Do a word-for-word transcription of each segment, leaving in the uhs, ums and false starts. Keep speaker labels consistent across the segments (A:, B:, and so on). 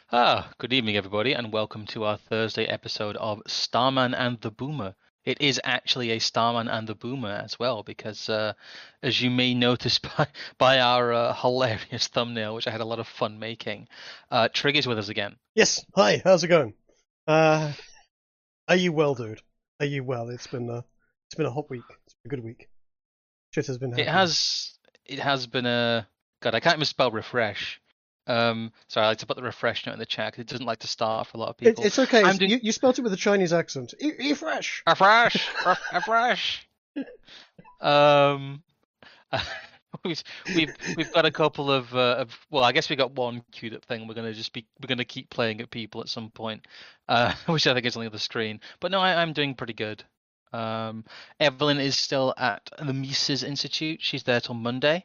A: Ah, good evening, everybody, and welcome to our Thursday episode of Starman and the Boomer. It is actually a Starman and the Boomer as well, because uh, as you may notice by by our uh, hilarious thumbnail, which I had a lot of fun making, uh, Trig is with us again.
B: Yes. Hi. How's it going? Uh, are you well, dude? Are you well? It's been a, it's been a hot week. It's been a good week. Shit has been
A: It
B: happening.
A: has it has been a God. I can't even spell refresh. Um, sorry, I like to put the refresh note in the chat 'cause it doesn't like to start for a lot of
B: It,
A: people.
B: it's okay.
A: I'm
B: It's,
A: doing
B: you you spelt it with a Chinese accent. E- refresh.
A: refresh, ref- refresh. Um. we've we've we've got a couple of, uh, of well, I guess we got one queued up thing. We're gonna just be we're gonna keep playing at people at some point, uh, which I think is on the other screen. But no, I, I'm doing pretty good. Um, Evelyn is still at the Mises Institute. She's there till Monday,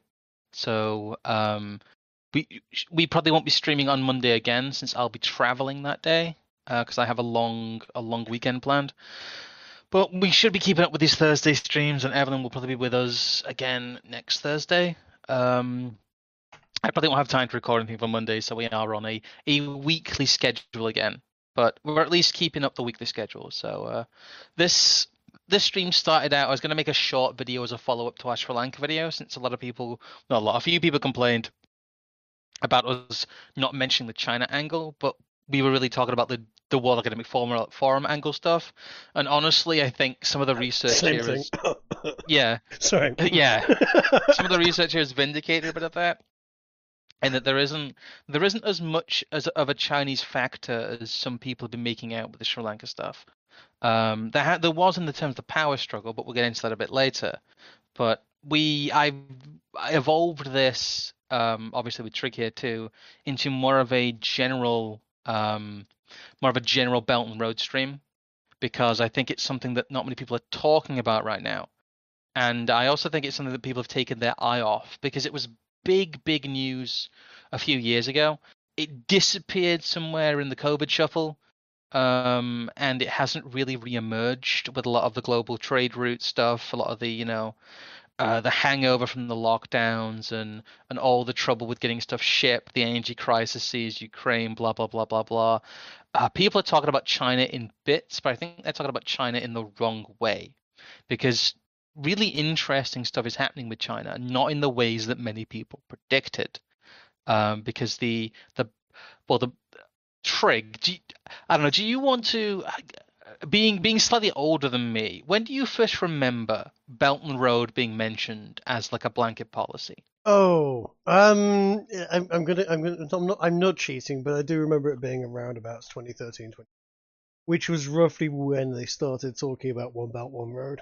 A: so um, we we probably won't be streaming on Monday again since I'll be traveling that day because I have a long a long weekend planned. But we should be keeping up with these Thursday streams, and Evelyn will probably be with us again next Thursday. Um, I probably won't have time to record anything for Monday, so we are on a, a weekly schedule again. But we're at least keeping up the weekly schedule. So uh, this this stream started out. I was going to make a short video as a follow up to our Sri Lanka video, since a lot of people, not a lot, a few people complained about us not mentioning the China angle, but we were really talking about the the World Academic Forum forum angle stuff. And honestly, I think some of the research
B: Same
A: here
B: thing.
A: is, yeah,
B: Sorry.
A: yeah, some of the research here is vindicated a bit of that, and that there isn't there isn't as much as of a Chinese factor as some people have been making out with the Sri Lanka stuff. Um, there ha- there was in the terms of the power struggle, but we'll get into that a bit later. But we I I evolved this, um, obviously with Trig here too, into more of a general um, more of a general Belt and Road stream, because I think it's something that not many people are talking about right now. And I also think it's something that people have taken their eye off, because it was big, big news a few years ago. It disappeared somewhere in the COVID shuffle, um, and it hasn't really reemerged with a lot of the global trade route stuff, a lot of the, you know, uh, the hangover from the lockdowns and and all the trouble with getting stuff shipped, the energy crises, Ukraine, blah blah blah blah blah. Uh, people are talking about China in bits, but I think they're talking about China in the wrong way, because really interesting stuff is happening with China, not in the ways that many people predicted. Um, because the the well the Trig, do you, I don't know. Do you want to, being being slightly older than me? When do you first remember Belt and Road being mentioned as like a blanket policy?
B: Oh, um, I'm, I'm gonna, I'm gonna, I'm not, I'm not cheating, but I do remember it being around about twenty thirteen, twenty, which was roughly when they started talking about One Belt, One Road.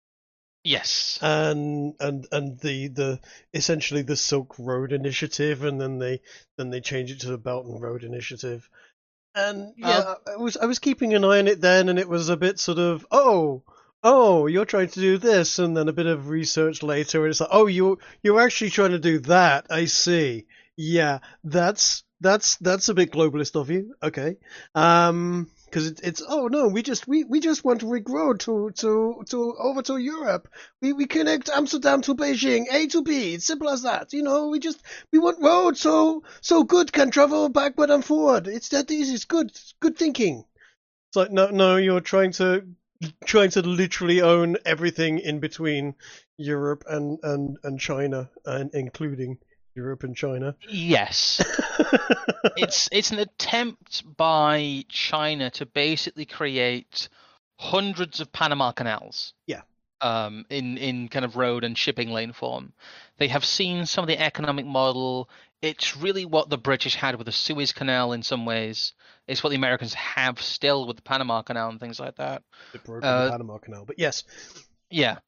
A: Yes.
B: and and and the the essentially the Silk Road Initiative, and then they then they changed it to the Belt and Road Initiative. And
A: Uh,
B: yeah, I was I was keeping an eye on it then, and it was a bit sort of, oh oh you're trying to do this, and then a bit of research later, and it's like, oh, you you're actually trying to do that. I see. Yeah, that's that's that's a bit globalist of you. Okay. Um, because it, it's, oh no, we just we, we just want Rick Road to to to over to Europe. We we connect Amsterdam to Beijing, A to B. It's simple as that. You know, we just we want road so so good can travel backward and forward. It's that easy. It's good. It's good thinking. It's like, no no, you're trying to trying to literally own everything in between Europe and and and China, and including Europe and China.
A: yes. It's it's an attempt by China to basically create hundreds of Panama canals,
B: Yeah.
A: um, in in kind of road and shipping lane form. They have seen some of the economic model. It's really what the British had with the Suez Canal in some ways. It's what the Americans have still with the Panama Canal and things like that.
B: It broke with the
A: Uh,
B: Panama Canal, but yes.
A: yeah.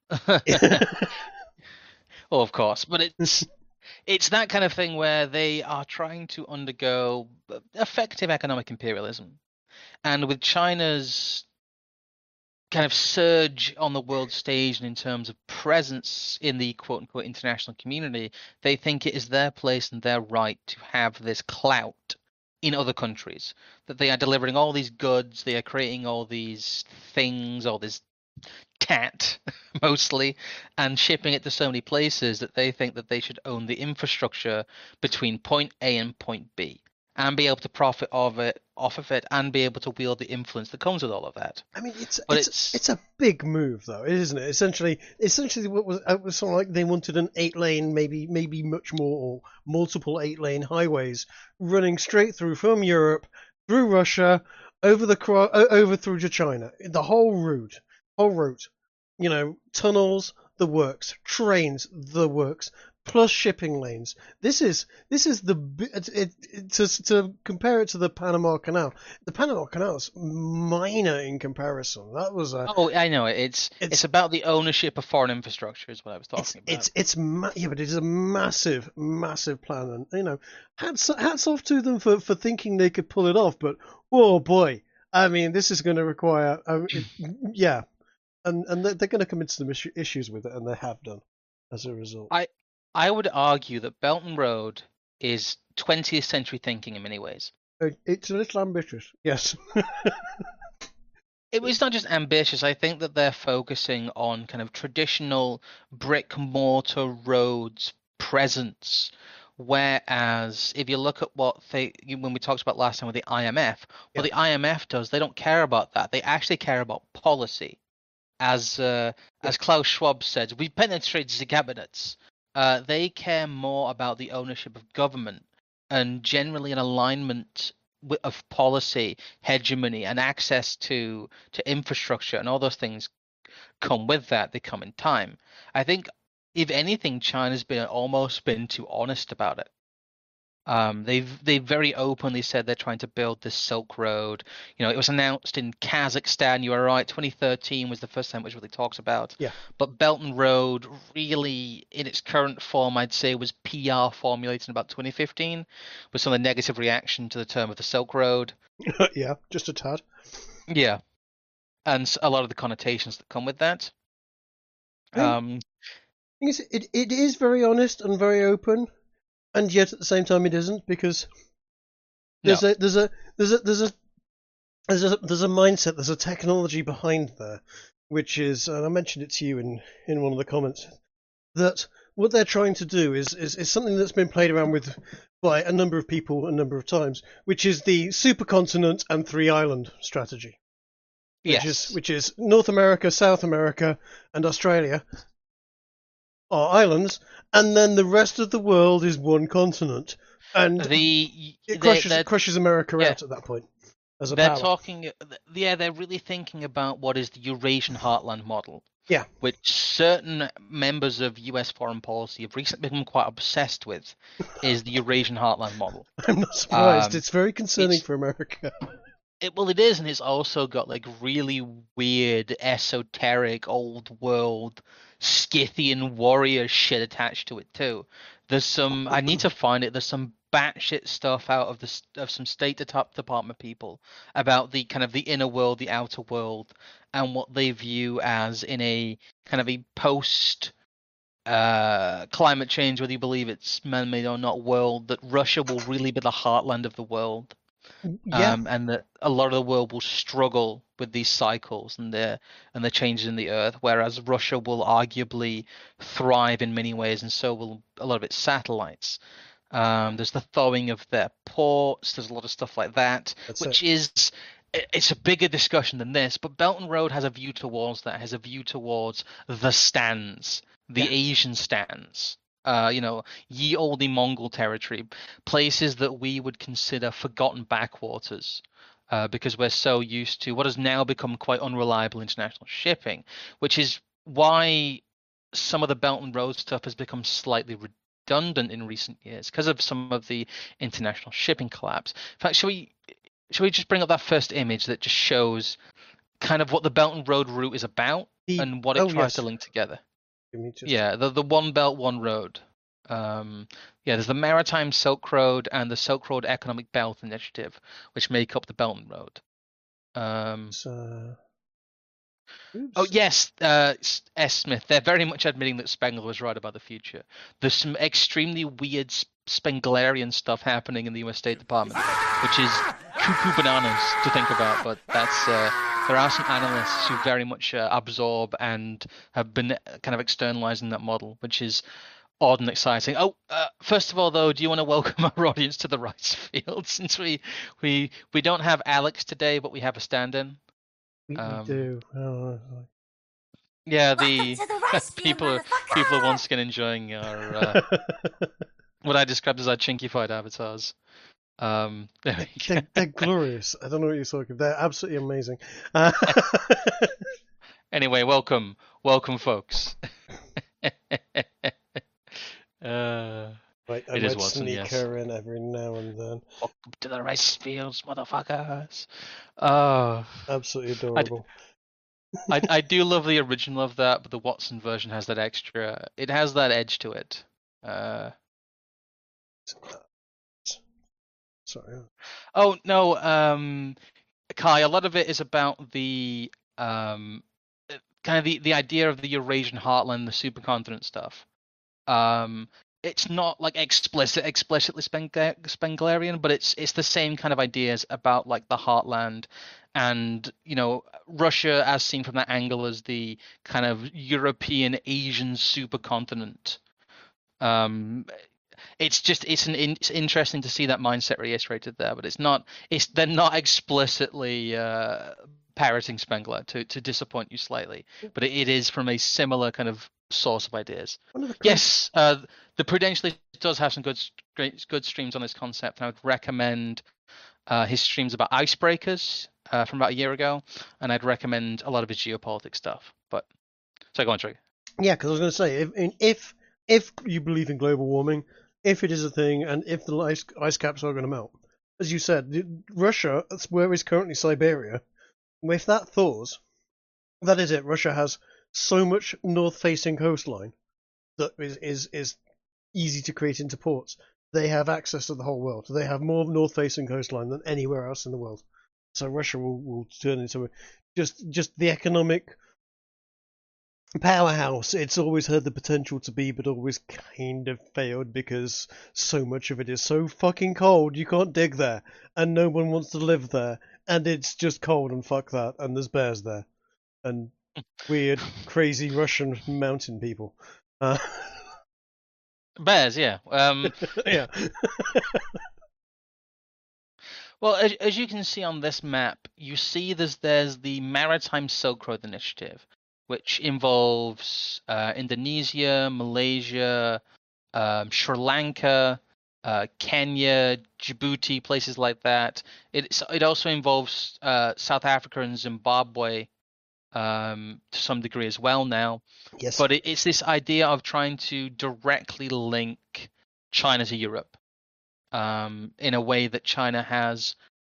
A: Well, of course, but it's it's that kind of thing where they are trying to undergo effective economic imperialism. And with China's kind of surge on the world stage and in terms of presence in the quote unquote international community, they think it is their place and their right to have this clout in other countries. That they are delivering all these goods, they are creating all these things, all this cat mostly, and shipping it to so many places that they think that they should own the infrastructure between point A and point B. and be able to profit of it, off of it, and be able to wield the influence that comes with all of that.
B: I mean, it's
A: But
B: it's
A: it's
B: it's a big move, though, isn't it? Essentially, essentially, what was it was sort of like they wanted an eight-lane, maybe maybe much more, or multiple eight-lane highways running straight through from Europe, through Russia, over the cro- o- over through to China. The whole route, whole route. You know, tunnels, the works, trains, the works, plus shipping lanes. This is this is the bi- it, it, it- to to compare it to the Panama Canal. The Panama Canal is minor in comparison. That was a
A: oh, I know it. It's
B: it's
A: it's about the ownership of foreign infrastructure, is what I was
B: it's
A: talking
B: it's
A: about.
B: it's ma- yeah, but it is a massive massive plan, and you know, hats hats off to them for for thinking they could pull it off. But oh boy, I mean, this is going to require um, it, yeah, and and they're, they're going to come into some issue, issues with it, and they have done as a result.
A: I I would argue that Belt and Road is twentieth century thinking in many ways.
B: Uh, It's a little ambitious, yes.
A: It was not just ambitious. I think that they're focusing on kind of traditional brick mortar roads presence. Whereas if you look at what they, when we talked about last time with the I M F, what
B: Yeah.
A: the I M F does, they don't care about that. They actually care about policy. As uh,
B: Yeah.
A: as Klaus Schwab said, we penetrate the cabinets. Uh, they care more about the ownership of government and generally an alignment wi- of policy, hegemony, and access to to infrastructure, and all those things come with that. They come in time. I think, if anything, China's been almost been too honest about it. Um, they've they very openly said they're trying to build this Silk Road. You know, it was announced in Kazakhstan. You were right. twenty thirteen was the first time it was really talked about.
B: Yeah.
A: But Belt and Road, really, in its current form, I'd say was P R formulated in about twenty fifteen, with some of the negative reaction to the term of the Silk Road.
B: Yeah, just a tad.
A: Yeah, and s- a lot of the connotations that come with that.
B: I mean,
A: Um,
B: thing is, it it is very honest and very open, and yet at the same time it isn't, because
A: no,
B: there's a there's a there's a there's a there's a there's a mindset, there's a technology behind there, which is, and I mentioned it to you in in one of the comments, that what they're trying to do is is, is something that's been played around with by a number of people a number of times, which is the supercontinent and three island strategy, which
A: yes,
B: is which is North America, South America, and Australia are islands, and then the rest of the world is one continent, and
A: the
B: it
A: they,
B: crushes
A: they're
B: crushes America
A: yeah.
B: out at that point as a
A: They're
B: power.
A: talking, yeah, they're really thinking about what is the Eurasian heartland model,
B: Yeah,
A: which certain members of U S foreign policy have recently become quite obsessed with, is the Eurasian heartland model.
B: I'm not surprised.
A: Um,
B: It's very concerning
A: it's-
B: for America.
A: It, well, it is, and it's also got like really weird, esoteric, old world, Scythian warrior shit attached to it too. There's some, I need to find it. There's some batshit stuff out of the s- of some State Det- Department people about the kind of the inner world, the outer world, and what they view as in a kind of a post uh climate change, whether you believe it's man-made or not, world, that Russia will really be the heartland of the world.
B: Yeah,
A: Um, and that a lot of the world will struggle with these cycles and the and the changes in the earth, whereas Russia will arguably thrive in many ways, and so will a lot of its satellites. Um, there's the thawing of their ports. There's a lot of stuff like that,
B: that's
A: which
B: it.
A: is i- it's a bigger discussion than this. But Belt and Road has a view towards that. Has a view towards the stands, the
B: Yeah.
A: Asian stands. Uh, you know, ye olde Mongol territory, places that we would consider forgotten backwaters, uh, because we're so used to what has now become quite unreliable international shipping, which is why some of the Belt and Road stuff has become slightly redundant in recent years because of some of the international shipping collapse. In fact, shall we shall we just bring up that first image that just shows kind of what the Belt and Road route is about
B: The-
A: and what it
B: oh,
A: tries
B: yes.
A: to link together?
B: Give me just-
A: Yeah, the the one belt, one road. Um, yeah, there's the Maritime Silk Road and the Silk Road Economic Belt Initiative, which make up the Belt and Road. Um,
B: it's, uh, oops.
A: oh yes, uh, S S. Smith. They're very much admitting that Spengler was right about the future. There's some extremely weird S- Spenglerian stuff happening in the U S State Department, which is cuckoo bananas to think about. But that's uh, there are some analysts who very much uh, absorb and have been uh, kind of externalizing that model, which is odd and exciting. Oh, uh, first of all, though, do you want to welcome our audience to the rice field? Since we we we don't have Alex today, but we have a stand-in.
B: We, we
A: Um,
B: do. Oh,
A: yeah,
C: Welcome
A: the
C: to the rice field,
A: people are, people are
C: motherfucker!
A: once again enjoying our uh, what I described as our chinkified avatars. Um, there we go.
B: they're, they're glorious. I don't know what you're talking. They're absolutely amazing. Uh,
A: Anyway, welcome, welcome, folks. uh,
B: Right, I
A: It is
B: might
A: Watson,
B: sneak
A: yes.
B: her in every now and then.
A: Welcome to the rice fields, motherfuckers. Oh,
B: Absolutely
A: I, d-
B: adorable.
A: I, I do love the original of that, but the Watson version has that extra. It has that edge to it. Uh,
B: Sorry.
A: oh no, um, Kai. A lot of it is about the um, uh, kind of the, the idea of the Eurasian heartland, the supercontinent stuff. Um, it's not like explicit, explicitly Spengler- Spenglerian, but it's it's the same kind of ideas about like the heartland, and you know Russia as seen from that angle as the kind of European Asian supercontinent. Um, it's just it's an it's interesting to see that mindset reiterated there, but it's not it's they're not explicitly uh, parroting Spengler to to disappoint you slightly, but it, it is from a similar kind of source of ideas.
B: One of the cra-
A: Yes, uh, the Prudentially does have some good st- good streams on this concept, and I would recommend uh, his streams about icebreakers uh, from about a year ago, and I'd recommend a lot of his geopolitics stuff. But so go on, Trig.
B: Yeah, because I was going to say, if in- if if you believe in global warming, if it is a thing, and if the ice, ice caps are going to melt, as you said, the- Russia, that's where is currently Siberia. If that thaws, that is it. Russia has so much north-facing coastline that is is is easy to create into ports. They have access to the whole world. They have more north-facing coastline than anywhere else in the world. So Russia will, will turn into a, just just the economic powerhouse it's always had the potential to be, but always kind of failed because so much of it is so fucking cold you can't dig there, and no one wants to live there, and it's just cold and fuck that, and there's bears there, and weird, crazy Russian mountain people. Uh,
A: Bears, yeah. Um,
B: yeah.
A: well, as, as you can see on this map, you see there's there's the Maritime Silk Road Initiative, which involves uh, Indonesia, Malaysia, um, Sri Lanka, uh, Kenya, Djibouti, places like that. It it also involves uh, South Africa and Zimbabwe um, to some degree as well now.
B: Yes.
A: But it, it's this idea of trying to directly link China to Europe um, in a way that China has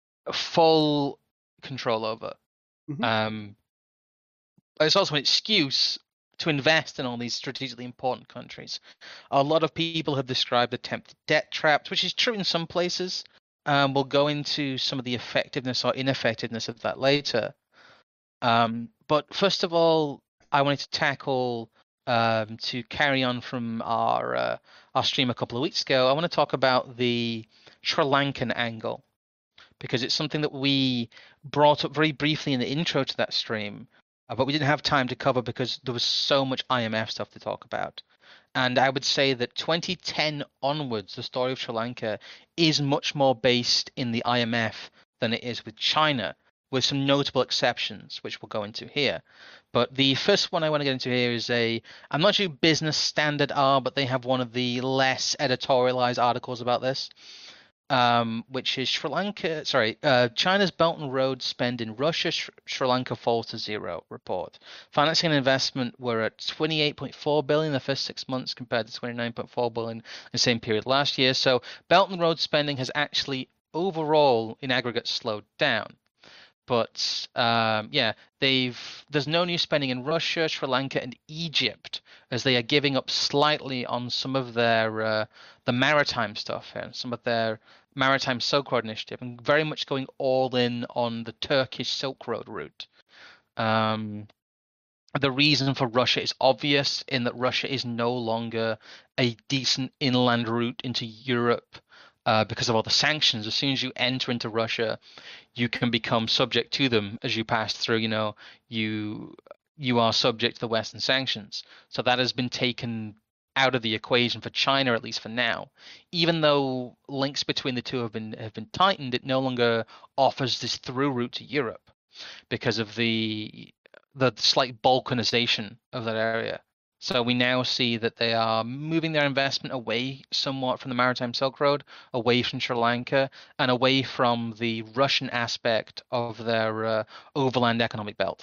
A: full control over.
B: Mhm.
A: Um, it's also an excuse to invest in all these strategically important countries. A lot of people have described attempted debt traps, which is true in some places. Um, we'll go into some of the effectiveness or ineffectiveness of that later. Um, but first of all, I wanted to tackle um, to carry on from our uh, our stream a couple of weeks ago. I want to talk about the Sri Lankan angle because it's something that we brought up very briefly in the intro to that stream, uh, but we didn't have time to cover because there was so much I M F stuff to talk about. And I would say that twenty ten onwards, the story of Sri Lanka is much more based in the I M F than it is with China, with some notable exceptions, which we'll go into here. But the first one I want to get into here is a, I'm not sure who Business Standard are, but they have one of the less editorialized articles about this, um, which is Sri Lanka, sorry, uh, China's Belt and Road spend in Russia, Sh- Sri Lanka falls to zero report. Financing and investment were at twenty-eight point four billion the first six months compared to twenty-nine point four billion in the same period last year. So Belt and Road spending has actually overall in aggregate slowed down. But um, yeah, they've there's no new spending in Russia, Sri Lanka, and Egypt as they are giving up slightly on some of their uh, the maritime stuff and some of their maritime Silk Road initiative, and very much going all in on the Turkish Silk Road route. Um, the reason for Russia is obvious in that Russia is no longer a decent inland route into Europe. Uh, because of all the sanctions, as soon as you enter into Russia, you can become subject to them as you pass through. You know, you you are subject to the Western sanctions. So that has been taken out of the equation for China, at least for now. Even though links between the two have been have been tightened, it no longer offers this through route to Europe because of the the slight balkanization of that area. So we now see that they are moving their investment away somewhat from the Maritime Silk Road, away from Sri Lanka, and away from the Russian aspect of their uh, overland economic belt.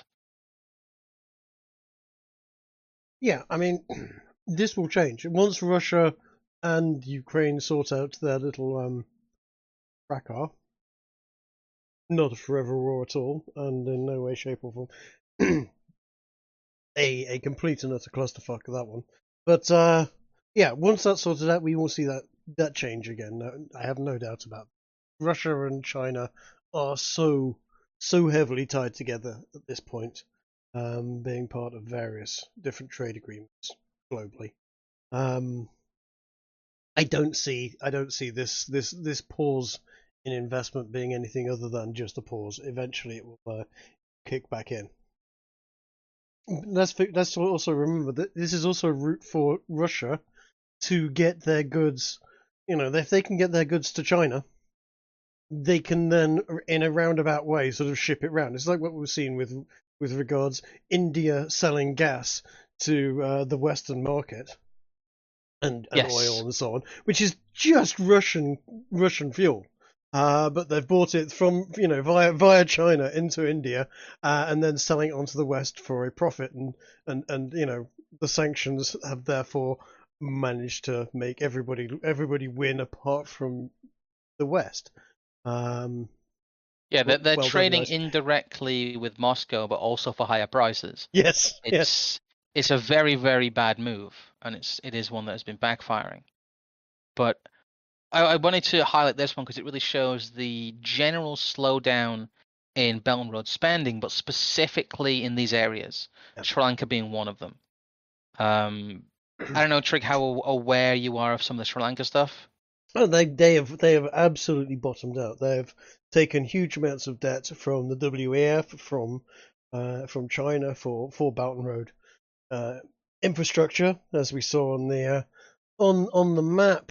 B: Yeah, I mean, this will change once Russia and Ukraine sort out their little um, fracas. Not a forever war at all, and in no way, shape, or form a a complete and utter clusterfuck that one. But uh, yeah, once that's sorted out, we will see that that change again. No, I have no doubt about it. Russia and China are so so heavily tied together at this point, um, being part of various different trade agreements globally. Um, I don't see I don't see this this this pause in investment being anything other than just a pause. Eventually, it will uh, kick back in. Let's let's also remember that this is also a route for Russia to get their goods. You know, if they can get their goods to China, they can then, in a roundabout way, sort of ship it round. It's like what we've seen with with regards India selling gas to uh, the Western market and, and
A: Yes.
B: oil and so on, which is just Russian Russian fuel. Uh, but they've bought it from, you know, via via China into India, uh, and then selling it onto the West for a profit, and, and, and you know, the sanctions have therefore managed to make everybody everybody win apart from the West. Um,
A: Yeah, they're, they're
B: well
A: trading
B: done, guys.
A: indirectly with Moscow, but also for higher prices.
B: Yes,
A: It's
B: yes.
A: it's a very, very bad move, and it's it is one that has been backfiring. But I, I wanted to highlight this one because it really shows the general slowdown in Belt and Road spending, but specifically in these areas,
B: Yeah.
A: Sri Lanka being one of them. Um, I don't know, Trig, how aware you are of some of the Sri Lanka stuff.
B: Oh, they they have they have absolutely bottomed out. They have taken huge amounts of debt from the W E F, from uh, from China for for Belt and Road uh, infrastructure, as we saw on the uh, on on the map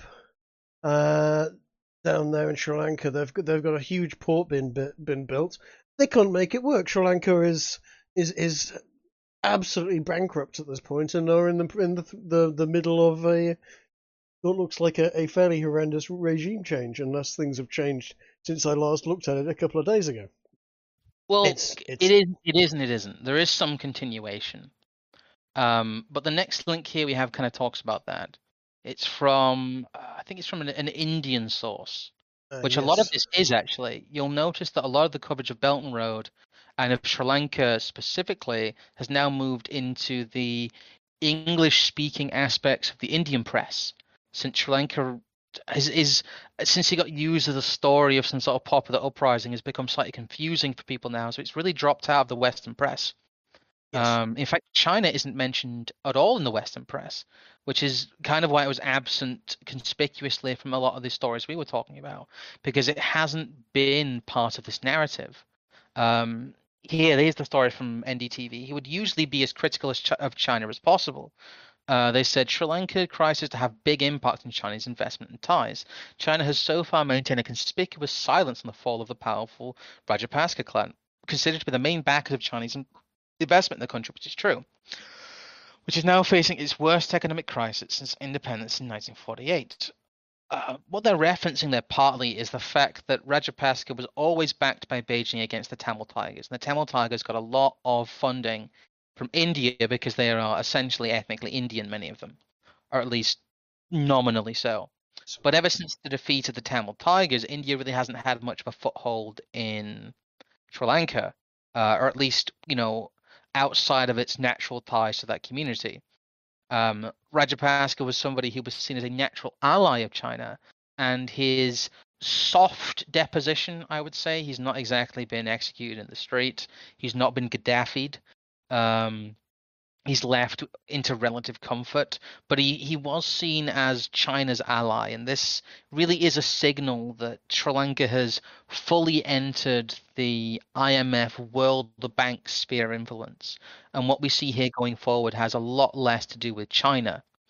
B: uh, down there in Sri Lanka. They've got, they've got a huge port been been built. They can't make it work. Sri Lanka is is is absolutely bankrupt at this point, and are in the in the the, the middle of a what looks like a, a fairly horrendous regime change, unless things have changed since I last looked at it a couple of days ago.
A: Well,
B: It's, it's...
A: it is, it is, and it isn't. There is some continuation. Um, but the next link here we have kind of talks about that. It's from, uh, I think it's from an, an Indian source,
B: uh,
A: which
B: yes.
A: a lot of this is actually. You'll notice that a lot of the coverage of Belt and Road and of Sri Lanka specifically has now moved into the English-speaking aspects of the Indian press, since Sri Lanka is, is since he got used as a story of some sort of popular uprising, has become slightly confusing for people now. So it's really dropped out of the Western press.
B: Yes.
A: Um, in fact, China isn't mentioned at all in the Western press, which is kind of why it was absent conspicuously from a lot of the stories we were talking about, because it hasn't been part of this narrative. Um, here, here's the story from N D T V. He would usually be as critical as Ch- of China as possible. Uh, they said Sri Lanka crisis to have big impact on Chinese investment and ties. China has so far maintained a conspicuous silence on the fall of the powerful Rajapaksa clan, considered to be the main backers of Chinese investment in the country, which is true, which is now facing its worst economic crisis since independence in nineteen forty-eight. Uh, what they're referencing there partly is the fact that Rajapaksa was always backed by Beijing against the Tamil Tigers. And the Tamil Tigers got a lot of funding from India because they are essentially ethnically Indian, many of them, or at least nominally so. But ever since the defeat of the Tamil Tigers, India really hasn't had much of a foothold in Sri Lanka, uh, or at least, you know, outside of its natural ties to that community. Um, Rajapaksa was somebody who was seen as a natural ally of China, and his soft deposition, I would say, he's not exactly been executed in the street. He's not been Gaddafi'd. Um, he's left into relative comfort, but he, he was seen as China's ally, and this really is a signal that Sri Lanka has fully entered the I M F World Bank sphere of influence. And what we see here going forward has a lot less to do with China.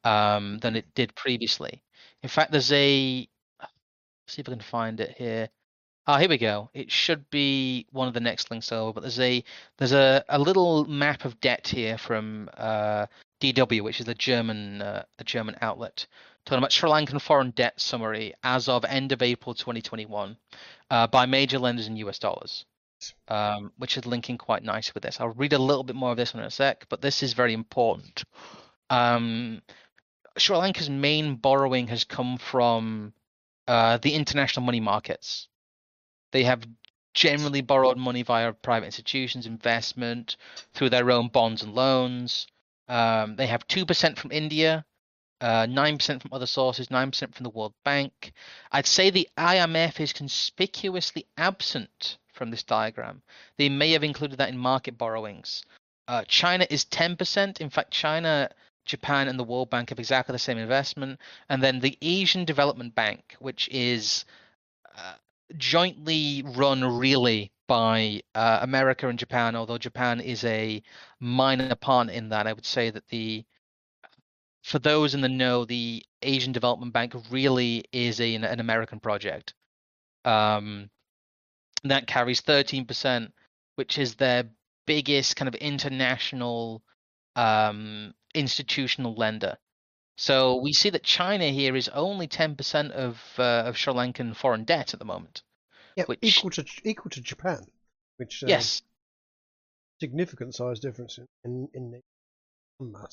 A: um, than it did previously. In fact, there's a let's see if I can find it here. Ah, here we go. It should be one of the next links over, but there's a there's a, a little map of debt here from uh, D W, which is a German uh, a German outlet, talking about Sri Lankan foreign debt summary as of end of April twenty twenty-one uh, by major lenders in U S dollars, um, which is linking quite nicely with this. I'll read a little bit more of this one in a sec, but this is very important. Um, Sri Lanka's main borrowing has come from uh, the international money markets. They have generally borrowed money via private institutions, investment, through their own bonds and loans. Um, they have two percent from India, uh, nine percent from other sources, nine percent from the World Bank. I'd say the I M F is conspicuously absent from this diagram. They may have included that in market borrowings. Uh, China is ten percent. In fact, China, Japan, and the World Bank have exactly the same investment. And then the Asian Development Bank, which is uh, jointly run really by uh, America and Japan, although Japan is a minor partner in that. I would say that the for those in the know, the Asian Development Bank really is a, an American project. Um, that carries thirteen percent, which is their biggest kind of international um, institutional lender. So we see that China here is only ten percent of uh, of Sri Lankan foreign debt at the moment.
B: Yeah,
A: which
B: equal to equal to Japan, which uh,
A: yes,
B: significant size difference in in, in that.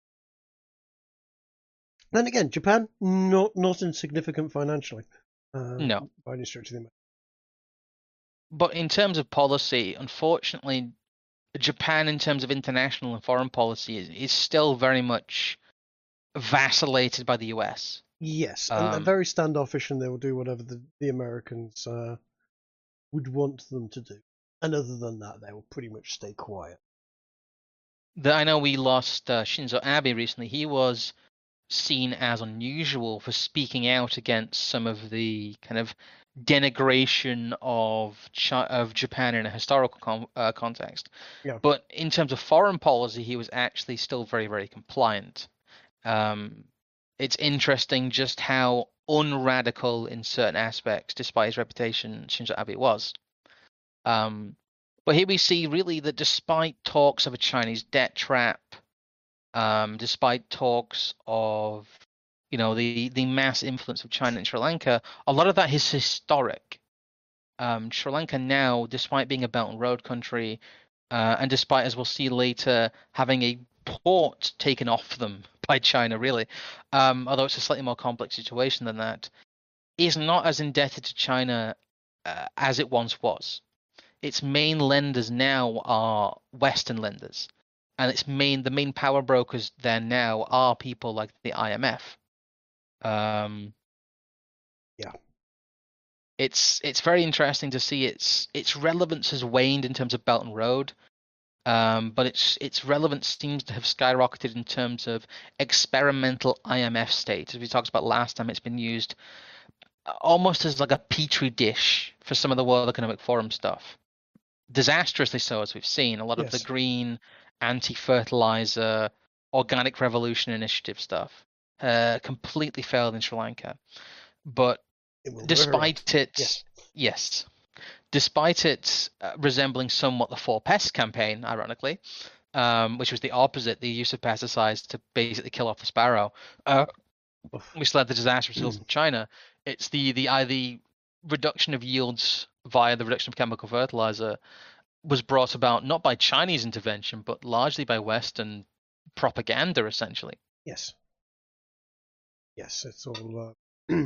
B: Then again, Japan not not insignificant financially. Uh,
A: no.
B: by any stretch of the imagination.
A: But in terms of policy, unfortunately, Japan, in terms of international and foreign policy, is, is still very much vacillated by the U S.
B: Yes, and they're
A: Um,
B: very standoffish, and they will do whatever the, the Americans uh, would want them to do. And other than that, they will pretty much stay quiet.
A: the, I know we lost uh, Shinzo Abe recently. He was seen as unusual for speaking out against some of the kind of denigration of Chi- of Japan in a historical con- uh, context.
B: Yeah.
A: But in terms of foreign policy, he was actually still very, very compliant. Um, it's interesting just how unradical in certain aspects, despite his reputation, Shinzo Abe was. Um, but here we see really that despite talks of a Chinese debt trap, um, despite talks of you know the the mass influence of China in Sri Lanka, a lot of that is historic. Um, Sri Lanka now, despite being a Belt and Road country, uh, and despite, as we'll see later, having a port taken off them by China, really, um, although it's a slightly more complex situation than that, is not as indebted to China uh, as it once was. Its main lenders now are Western lenders, and its main the main power brokers there now are people like the I M F. Um,
B: Yeah.
A: it's it's very interesting to see its its relevance has waned in terms of Belt and Road, um, but its its relevance seems to have skyrocketed in terms of experimental I M F states. As we talked about last time, it's been used almost as like a petri dish for some of the World Economic Forum stuff. Disastrously so, as we've seen. A lot
B: Yes.
A: of the green, anti-fertilizer, organic revolution initiative stuff uh, completely failed in Sri Lanka. But
B: It
A: despite its
B: yes.
A: yes, despite it uh, resembling somewhat the Four Pests campaign, ironically, um, which was the opposite, the use of pesticides to basically kill off the sparrow, uh, which led to disastrous results in China. It's the the uh, the reduction of yields via the reduction of chemical fertilizer was brought about not by Chinese intervention, but largely by Western propaganda, essentially.
B: Yes. Yes, it's all uh,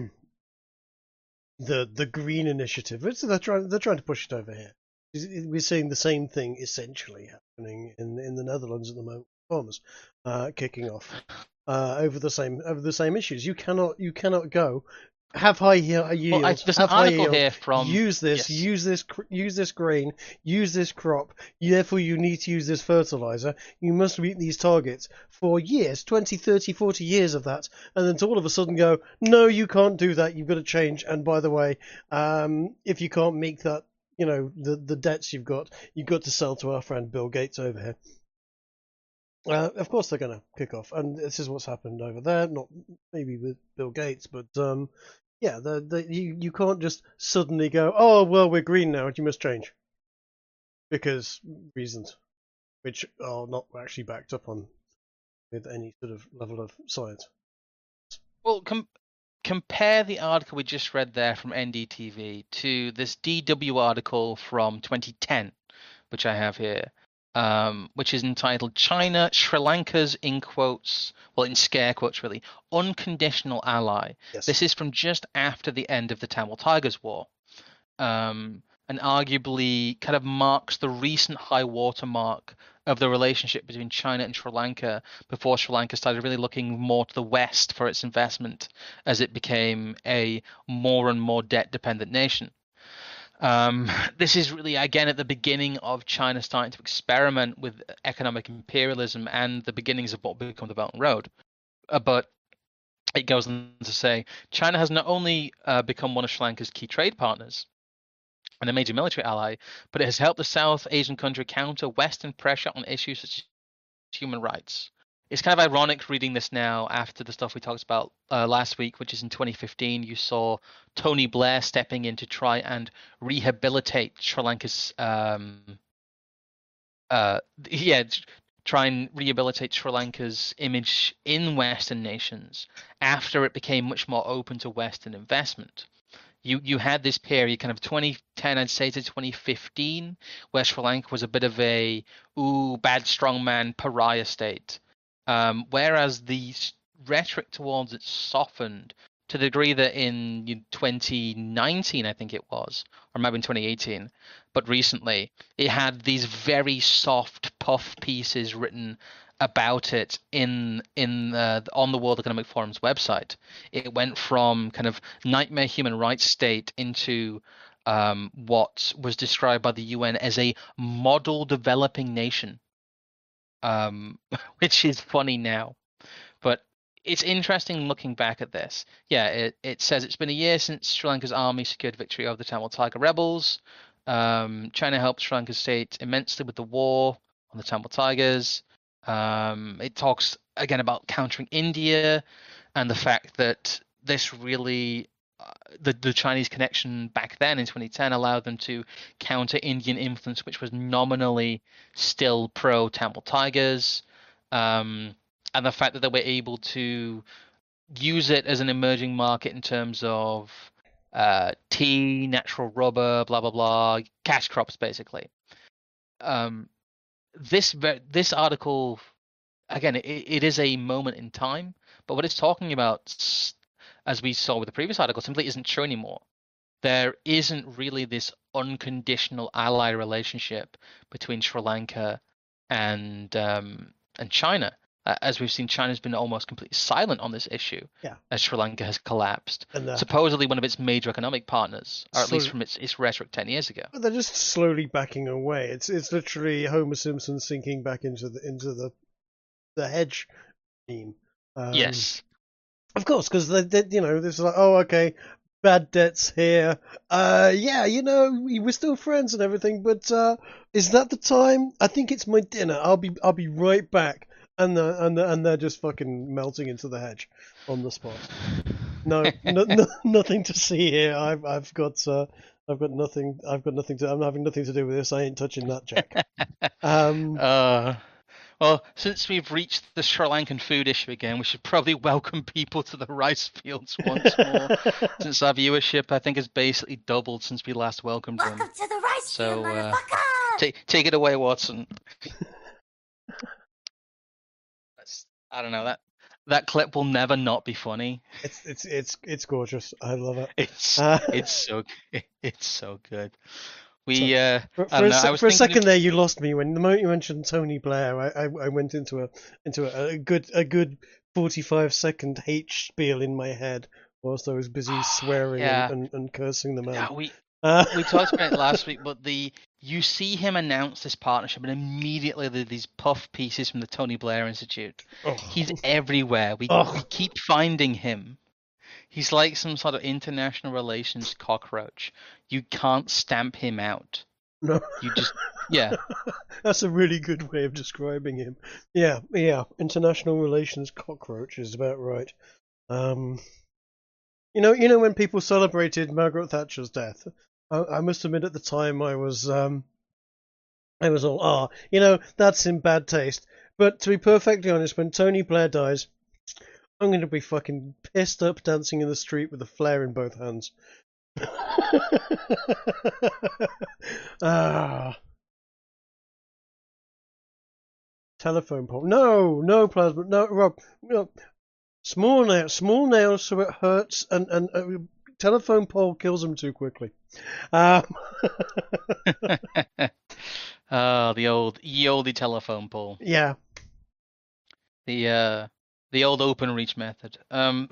B: the the green initiative. It's, they're trying they're trying to push it over here. We're seeing the same thing essentially happening in in the Netherlands at the moment. Farmers uh, kicking off uh, over the same over the same issues. You cannot you cannot go have high yield.
A: Well, I, there's
B: have
A: an
B: high
A: article
B: yield,
A: here from
B: use this,
A: yes.
B: use this, use this grain, use this crop. Therefore, you need to use this fertilizer. You must meet these targets for years, twenty, thirty, forty years of that, and then to all of a sudden go, no, you can't do that. You've got to change. And by the way, um, if you can't make that, you know, the the debts you've got, you've got to sell to our friend Bill Gates over here. Uh, of course, they're going to kick off, and this is what's happened over there. Not maybe with Bill Gates, but um, yeah, the, the, you you can't just suddenly go, oh well, we're green now, you must change because reasons which are not actually backed up on with any sort of level of science.
A: Well, com- compare the article we just read there from N D T V to this D W article from twenty ten, which I have here, um, which is entitled China, Sri Lanka's, in quotes, well, in scare quotes really, unconditional ally.
B: Yes.
A: This is from just after the end of the Tamil Tigers War. Um, and arguably kind of marks the recent high watermark of the relationship between China and Sri Lanka before Sri Lanka started really looking more to the West for its investment as it became a more and more debt-dependent nation. Um, this is really, again, at the beginning of China starting to experiment with economic imperialism and the beginnings of what will become the Belt and Road. Uh, but it goes on to say China has not only uh, become one of Sri Lanka's key trade partners and a major military ally, but it has helped the South Asian country counter Western pressure on issues such as human rights. It's kind of ironic reading this now after the stuff we talked about uh, last week, which is in twenty fifteen. You saw Tony Blair stepping in to try and rehabilitate Sri Lanka's, um, uh, yeah, try and rehabilitate Sri Lanka's image in Western nations after it became much more open to Western investment. You you had this period, kind of twenty ten, I'd say, to twenty fifteen, where Sri Lanka was a bit of a ooh bad strongman pariah state, um, whereas the rhetoric towards it softened to the degree that in twenty nineteen, I think it was, or maybe in twenty eighteen, but recently it had these very soft puff pieces written about it in in uh, on the World Economic Forum's website. It went from kind of nightmare human rights state into um, what was described by the U N as a model developing nation, um, which is funny now, but it's interesting looking back at this. Yeah, it, it says it's been a year since Sri Lanka's army secured victory over the Tamil Tiger rebels. Um, China helped Sri Lanka's state immensely with the war on the Tamil Tigers. Um, it talks again about countering India and the fact that this really, uh, the the Chinese connection back then in twenty ten allowed them to counter Indian influence, which was nominally still pro Tamil Tigers, um, and the fact that they were able to use it as an emerging market in terms of uh, tea, natural rubber, blah blah blah, cash crops basically. Um, this this article, again, it, it is a moment in time, but what it's talking about, as we saw with the previous article, simply isn't true anymore. There isn't really this unconditional ally relationship between Sri Lanka and um, and China. Uh, as we've seen, China's been almost completely silent on this issue
B: Yeah.
A: as Sri Lanka has collapsed.
B: And, uh,
A: Supposedly one of its major economic partners, or at
B: So-
A: least from its, its rhetoric ten years ago.
B: But they're just slowly backing away. It's it's literally Homer Simpson sinking back into the into the the hedge meme. Um,
A: Yes.
B: of course, because they, they, you know, this is like, oh, okay, bad debts here. Uh, yeah, you know, we, we're still friends and everything, but uh, is that the time? I think it's my dinner. I'll be I'll be right back. And the, and the, and they're just fucking melting into the hedge on the spot. No, no, no nothing to see here. I've I've got uh, I've got nothing. I've got nothing to. I'm having nothing to do with this. I ain't touching that, Jack. Um,
A: Uh, well, since we've reached the Sri Lankan food issue again, we should probably welcome people to the rice fields once more. Since our viewership, I think, has basically doubled since we last welcomed them.
C: Welcome to the rice
A: So,
C: field,
A: uh,
C: motherfucker!
A: Take take it away, Watson. That's, I don't know, that that clip will never not be funny.
B: it's it's it's it's gorgeous. I love it.
A: It's
B: Uh,
A: it's so it's so good. We uh,
B: For,
A: I
B: for,
A: don't
B: a,
A: know.
B: se-
A: I was
B: for a
A: thinking
B: second
A: of-
B: there, you lost me when the moment you mentioned Tony Blair. I, I, I went into a into a, a good a good forty-five second hate spiel in my head whilst I was busy swearing
A: Yeah.
B: and, and, and cursing the man.
A: Yeah, we
B: Uh,
A: we talked about it last week, but the you see him announce this partnership, and immediately there are these puff pieces from the Tony Blair Institute.
B: oh,
A: He's everywhere. We
B: Ugh.
A: we keep finding him. He's like some sort of international relations cockroach. You can't stamp him out.
B: No.
A: You just, yeah.
B: That's a really good way of describing him. Yeah, yeah. International relations cockroach is about right. Um, you know, you know when people celebrated Margaret Thatcher's death, I, I must admit at the time I was, um, I was all, ah, you know, that's in bad taste. But to be perfectly honest, when Tony Blair dies, I'm going to be fucking pissed up dancing in the street with a flare in both hands. ah. Telephone pole. No, no plasma. No, Rob. No. Small nail, small nails, so it hurts, and and uh, telephone pole kills them too quickly. Um,
A: Oh, the old, ye olde telephone pole.
B: yeah.
A: The uh, the old open reach method. Um,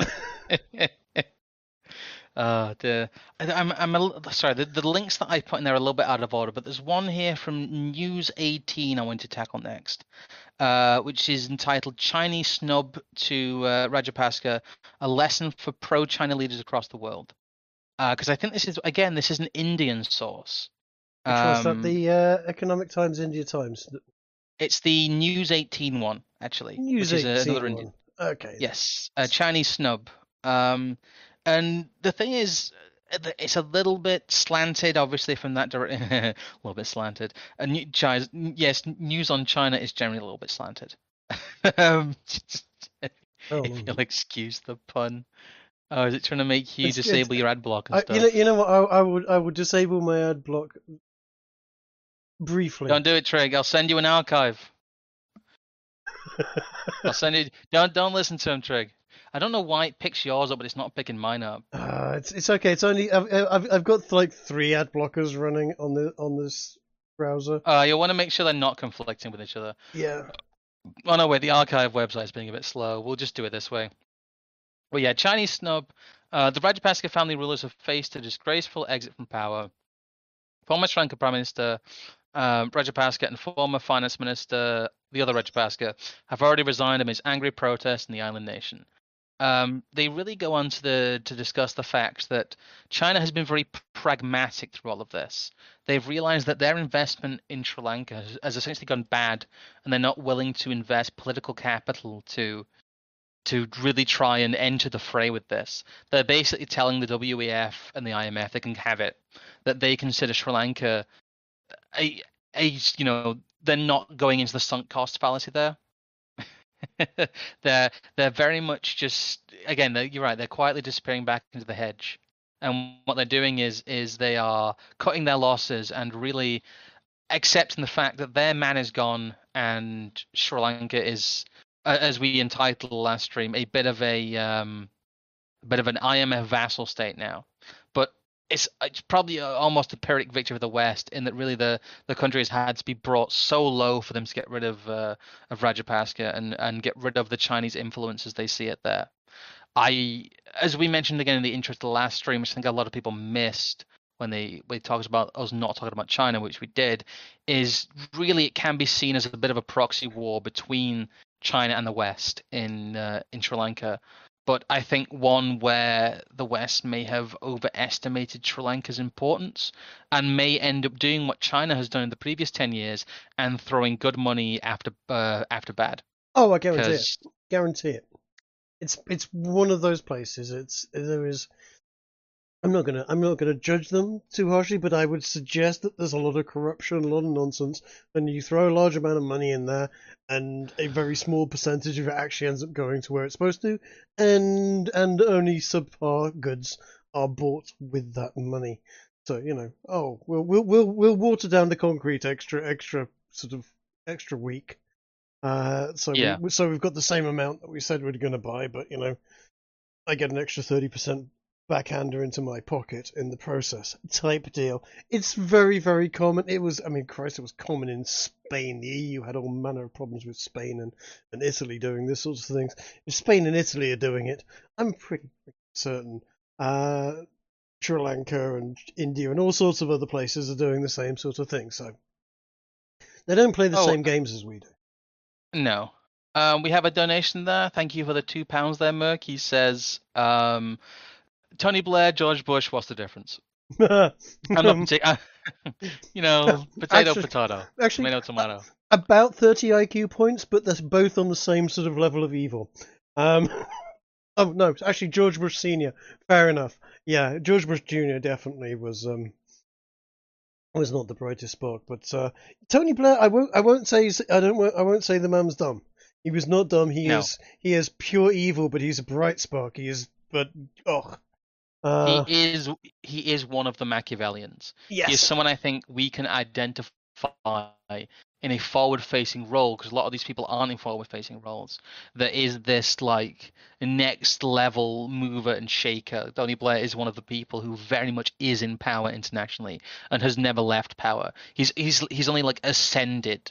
A: uh, the I, I'm I'm a, li- sorry. The, the links that I put in there are a little bit out of order, but there's one here from News eighteen I want to tackle next, uh, which is entitled "Chinese Snub to uh, Rajapaksa: A Lesson for Pro-China Leaders Across the World." Because I think this is again this is an Indian source.
B: Which was that?
A: Um,
B: The uh, Economic Times, India Times,
A: it's the News eighteen one actually,
B: News
A: which is uh, another
B: eighteen
A: Indian.
B: one. Okay.
A: Yes, a Chinese snub. Um, and the thing is, uh, it's a little bit slanted, obviously, from that direction. A little bit slanted. And new, China's, yes, news on China is generally a little bit slanted. um, if
B: Oh,
A: you'll excuse the pun. Oh, is it trying to make you
B: it's, it's,
A: disable your ad block and
B: I, you know,
A: stuff?
B: you know what? I, I would, I would disable my ad block briefly.
A: Don't do it, Trig. I'll send you an archive. I'll send you. Don't don't listen to him, Trig. I don't know why it picks yours up, but it's not picking mine up.
B: Uh, it's it's okay. It's only I've I've I've got like three ad blockers running on the on this browser.
A: Uh, you want to make sure they're not conflicting with each other.
B: Yeah.
A: Oh no, wait, the archive website's being a bit slow. We'll just do it this way. Well, yeah, Chinese snub. Uh, the Rajapaksa family rulers have faced a disgraceful exit from power. Former Sri Lanka Prime Minister um, Rajapaksa and former Finance Minister, the other Rajapaksa, have already resigned amidst angry protests in the island nation. Um, they really go on to the to discuss the fact that China has been very p- pragmatic through all of this. They've realized that their investment in Sri Lanka has, has essentially gone bad, and they're not willing to invest political capital to to really try and enter the fray with this. They're basically telling the W E F and the I M F they can have it, that they consider Sri Lanka a a you know they're not going into the sunk cost fallacy there. they're they're very much just again they're, you're right they're quietly disappearing back into the hedge, and what they're doing is is they are cutting their losses and really accepting the fact that their man is gone and Sri Lanka is, as we entitled last stream, a bit of a um a bit of an I M F vassal state now. But it's it's probably a, almost a Pyrrhic victory for the West in that really the, the country has had to be brought so low for them to get rid of uh, of Rajapaksa and, and get rid of the Chinese influence as they see it there. I, as we mentioned again in the intro to the last stream, which I think a lot of people missed when they we talked about us not talking about China, which we did, is really it can be seen as a bit of a proxy war between China and the West in uh, in Sri Lanka. But I think one where the West may have overestimated Sri Lanka's importance and may end up doing what China has done in the previous ten years and throwing good money after uh, after bad.
B: Oh, I guarantee it. Guarantee it. It's it's one of those places. It's there is. I'm not gonna I'm not gonna judge them too harshly, but I would suggest that there's a lot of corruption, a lot of nonsense, and you throw a large amount of money in there, and a very small percentage of it actually ends up going to where it's supposed to, and and only subpar goods are bought with that money. So you know, oh, we'll we'll we'll, we'll water down the concrete extra extra sort of extra week. Uh, so
A: Yeah.
B: we, so we've got the same amount that we said we we're going to buy, but you know, I get an extra thirty percent backhander into my pocket in the process type deal. It's very, very common. It was, I mean, Christ, it was common in Spain. The E U had all manner of problems with Spain and, and Italy doing this sorts of things. If Spain and Italy are doing it, I'm pretty, pretty certain uh, Sri Lanka and India and all sorts of other places are doing the same sort of thing. So they don't play the
A: Oh,
B: same games as we do.
A: No. Um, we have a donation there. Thank you for the two pounds there, Merc. He says, um, Tony Blair, George Bush, what's the difference? I'm not, partic- You know, potato,
B: actually,
A: potato,
B: actually,
A: tomato,
B: uh,
A: tomato.
B: about thirty I Q points, but they're both on the same sort of level of evil. Um, oh no, actually, George Bush Senior. Fair enough. Yeah, George Bush Junior definitely was um was not the brightest spark, but uh, Tony Blair. I won't. I won't say. he's- I don't. I won't say the man's dumb. He was not dumb. He
A: No,
B: is. He is pure evil, but he's a bright spark. He is. But oh,
A: he
B: uh,
A: is he is one of the Machiavellians. He is
B: yes.
A: someone I think we can identify in a forward-facing role, because a lot of these people aren't in forward-facing roles. There is this like next level mover and shaker. Tony Blair is one of the people who very much is in power internationally and has never left power. He's he's he's only like ascended.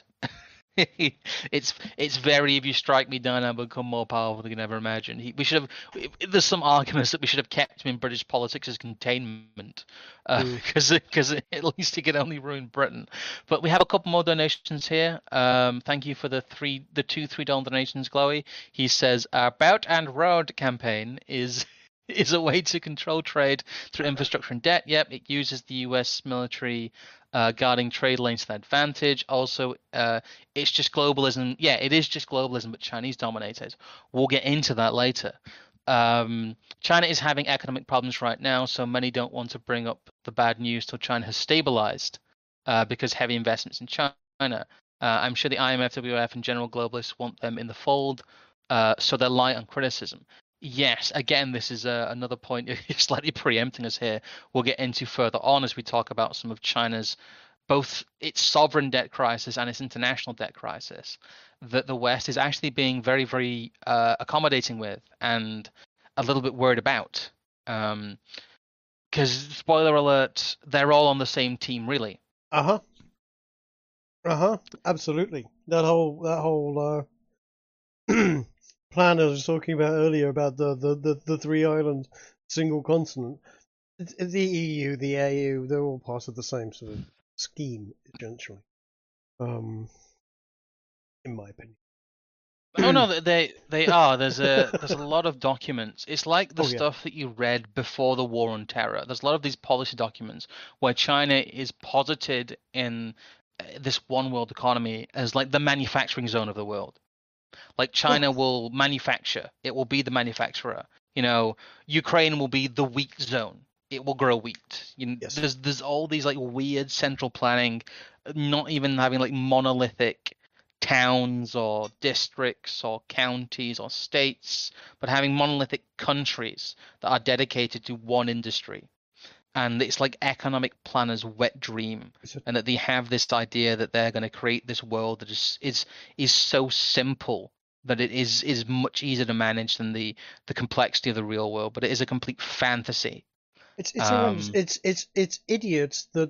A: it's it's very, if you strike me down, I become more powerful than you can ever imagine. He, we should have. There's some arguments that we should have kept him in British politics as containment, because uh, because at least he could only ruin Britain. But we have a couple more donations here. Um, thank you for the three, the two three dollar donations, Chloe. He says our Belt and Road campaign is is a way to control trade through infrastructure and debt. Yep, it uses the U S military uh, guarding trade lanes to their advantage. Also, uh, it's just globalism. Yeah, it is just globalism, but Chinese dominated. We'll get into that later. Um, China is having economic problems right now, so many don't want to bring up the bad news till China has stabilized, uh, because heavy investments in China. Uh, I'm sure the I M F, W F, and general globalists want them in the fold, uh, so they're light on criticism. Yes, again, this is uh, another point. You're slightly preempting us here. We'll get into further on as we talk about some of China's, both its sovereign debt crisis and its international debt crisis, that the West is actually being very, very uh, accommodating with and a little bit worried about. Um, because spoiler alert, they're all on the same team, really.
B: Uh huh. Uh huh. Absolutely. That whole. That whole. Uh, plan I was talking about earlier about the the the, the three island single continent. The E U, the A U, they're all part of the same sort of scheme, essentially. Um, in my opinion.
A: Oh no, they they are. There's a there's a lot of documents. It's like the
B: Oh yeah.
A: stuff that you read before the war on terror. There's a lot of these policy documents where China is posited in uh, this one world economy as like the manufacturing zone of the world. Like China will manufacture. It will be the manufacturer. You know, Ukraine will be the wheat zone. It will grow wheat. You know,
B: Yes.
A: there's there's all these like weird central planning, not even having like monolithic towns or districts or counties or states, but having monolithic countries that are dedicated to one industry. And it's like economic planners' wet dream, and that they have this idea that they're going to create this world that is is is so simple that it is is much easier to manage than the the complexity of the real world. But it is a complete fantasy.
B: It's it's horrendous.
A: Um,
B: It's it's it's idiots that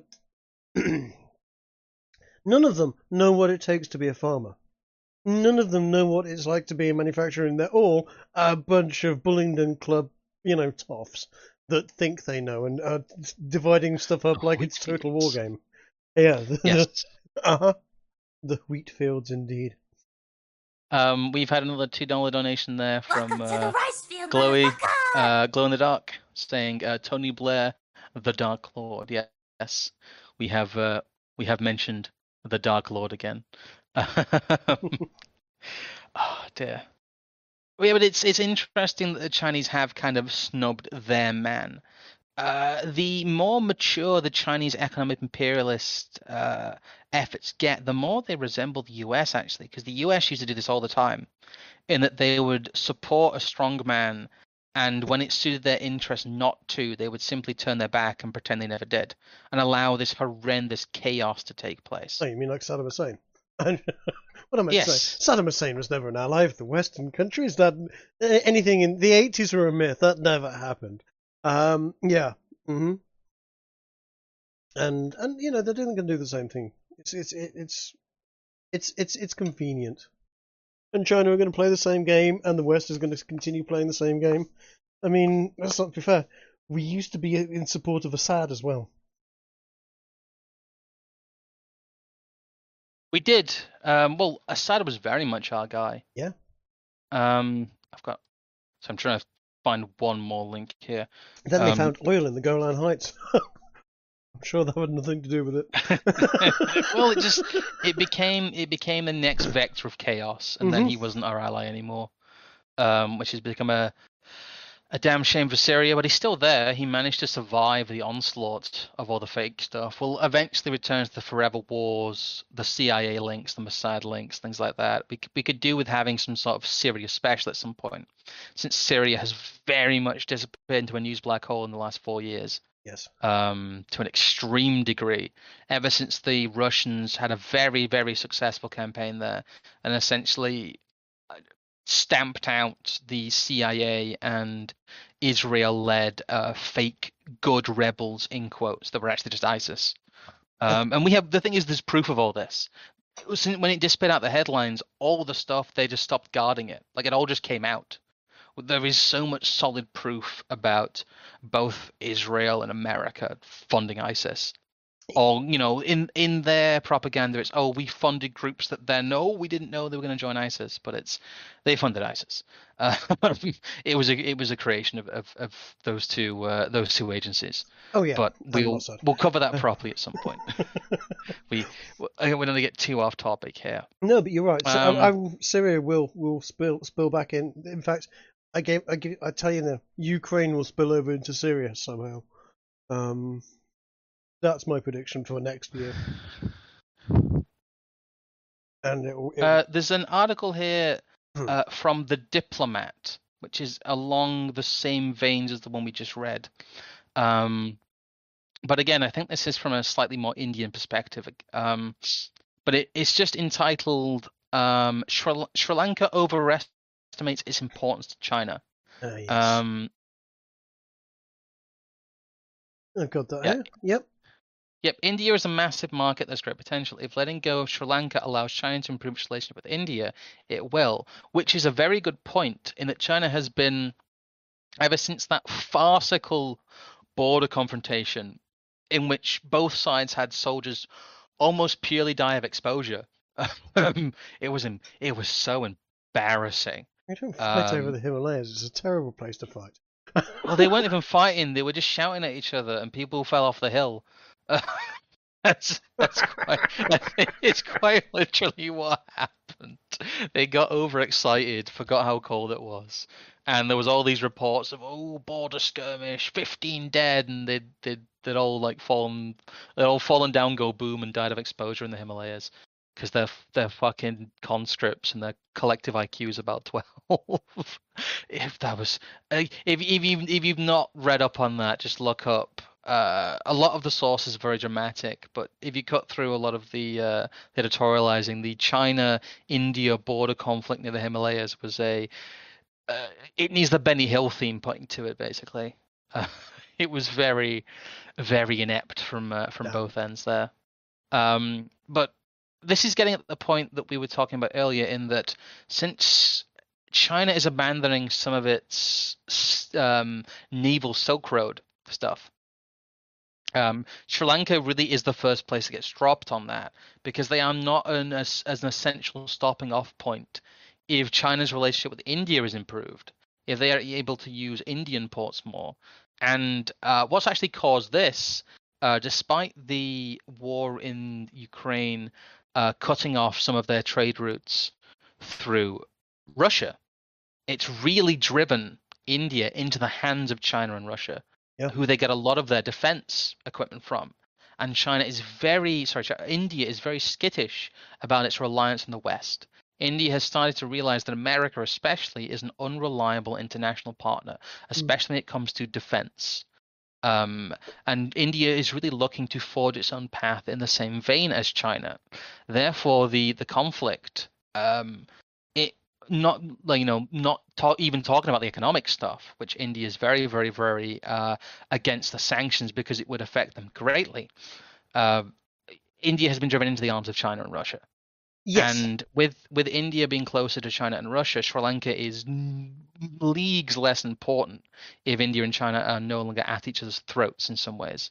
B: none of them know what it takes to be a farmer. None of them know what it's like to be a manufacturer, and they're all a bunch of Bullingdon Club, you know, toffs that think they know and are dividing stuff up like
A: wheat
B: it's Total War
A: fields.
B: Game. Yeah.
A: Yes.
B: Uh huh. The wheat fields, indeed.
A: Um, we've had another two dollar donation there from
C: Welcome to the
A: uh,
C: rice field,
A: Glowy,
C: motherfucker!
A: uh, Glow in the Dark, saying uh, Tony Blair, the Dark Lord. Yes, we have uh, we have mentioned the Dark Lord again. Oh dear. Yeah, but it's it's interesting that the Chinese have kind of snubbed their man. Uh, the more mature the Chinese economic imperialist uh, efforts get, the more they resemble the U S actually, because the U S used to do this all the time, in that they would support a strong man, and when it suited their interest not to, they would simply turn their back and pretend they never did, and allow this horrendous chaos to take place.
B: Oh, you mean like Saddam Hussein? What I meant
A: Yes.
B: to say, Saddam Hussein was never an ally of the Western countries. That anything in the eighties were a myth. That never happened. Um, yeah. hmm And and you know they're going to do the same thing. It's it's it's it's it's it's convenient. And China are going to play the same game, and the West is going to continue playing the same game. I mean, let's not be fair. We used to be in support of Assad as well.
A: We did. Um, well, Assad was very much our guy.
B: Yeah.
A: Um, I've got. So I'm trying to find one more link here.
B: Then they
A: Um,
B: found oil in the Golan Heights. I'm sure that had nothing to do with it.
A: Well, it just it became it became the next vector of chaos, and then
B: Mhm.
A: he wasn't our ally anymore, um, which has become a a damn shame for Syria. But he's still there. He managed to survive the onslaught of all the fake stuff. We'll eventually return to the forever wars, the C I A links, the Mossad links, things like that. We could, we could do with having some sort of Syria special at some point, since Syria has very much disappeared into a news black hole in the last four years.
B: Yes.
A: Um, to an extreme degree, ever since the Russians had a very, very successful campaign there, and essentially stamped out the C I A and Israel-led uh, fake good rebels in quotes that were actually just ISIS. Um, and we have the thing is, there's proof of all this. It was, when it disappeared out the headlines, all the stuff they just stopped guarding it. Like it all just came out. There is so much solid proof about both Israel and America funding ISIS. Or, you know, in in their propaganda, it's, oh, we funded groups that then, no, we didn't know they were going to join ISIS, but it's they funded ISIS. Uh, it was a it was a creation of, of, of those two uh, those two agencies.
B: Oh yeah.
A: But
B: and
A: we'll
B: Mossad.
A: we'll cover that properly at some point. we I don't want to get too off topic here.
B: No, but you're right. So,
A: Um,
B: I, I, Syria will will spill spill back in. In fact, I gave I give I tell you now, Ukraine will spill over into Syria somehow. Um, that's my prediction for next year. And it, will- it,
A: Uh, there's an article here
B: Hmm.
A: uh, from The Diplomat, which is along the same veins as the one we just read. Um, but again, I think this is from a slightly more Indian perspective. Um, but it, it's just entitled um, Sri, Sri Lanka overestimates its importance to China.
B: uh, yes.
A: Um,
B: I've got that
A: yeah.
B: here. Yep.
A: Yep, India is a massive market that's great potential. If letting go of Sri Lanka allows China to improve its relationship with India, it will, which is a very good point in that China has been, ever since that farcical border confrontation in which both sides had soldiers almost purely die of exposure. Um, it was in, it was so embarrassing.
B: We don't fight
A: Um,
B: over the Himalayas. It's a terrible place to fight.
A: Well, they weren't even fighting; they were just shouting at each other, and people fell off the hill. Uh, that's that's quite. It's quite literally what happened. They got overexcited, forgot how cold it was, and there was all these reports of, oh, border skirmish, fifteen dead, and they they they'd all like fallen, they'd all fallen down, go boom, and died of exposure in the Himalayas. Because they're they're fucking conscripts and their collective I Q is about twelve. If that was, if if you if you've not read up on that, just look up. Uh, a lot of the sources are very dramatic, but if you cut through a lot of the uh, editorializing, the China-India border conflict near the Himalayas was a. Uh, it needs the Benny Hill theme put into it, basically. Uh, it was very, very inept from uh, from
B: Damn.
A: both ends there. Um, but this is getting at the point that we were talking about earlier, in that since China is abandoning some of its um, naval Silk Road stuff, um, Sri Lanka really is the first place that gets dropped on that, because they are not an, as, as an essential stopping off point if China's relationship with India is improved, if they are able to use Indian ports more. And uh, what's actually caused this, uh, despite the war in Ukraine uh, cutting off some of their trade routes through Russia, it's really driven India into the hands of China and Russia,
B: Yeah.
A: who they get a lot of their defense equipment from. And China is very, sorry, India is very skittish about its reliance on the West. India has started to realize that America especially is an unreliable international partner, especially when it comes to defense. Um, and India is really looking to forge its own path in the same vein as China. Therefore, the the conflict, um, it not like you know not talk, even talking about the economic stuff, which India is very very very uh, against the sanctions because it would affect them greatly. Uh, India has been driven into the arms of China and Russia.
B: Yes.
A: And with with India being closer to China and Russia, Sri Lanka is leagues less important if India and China are no longer at each other's throats in some ways.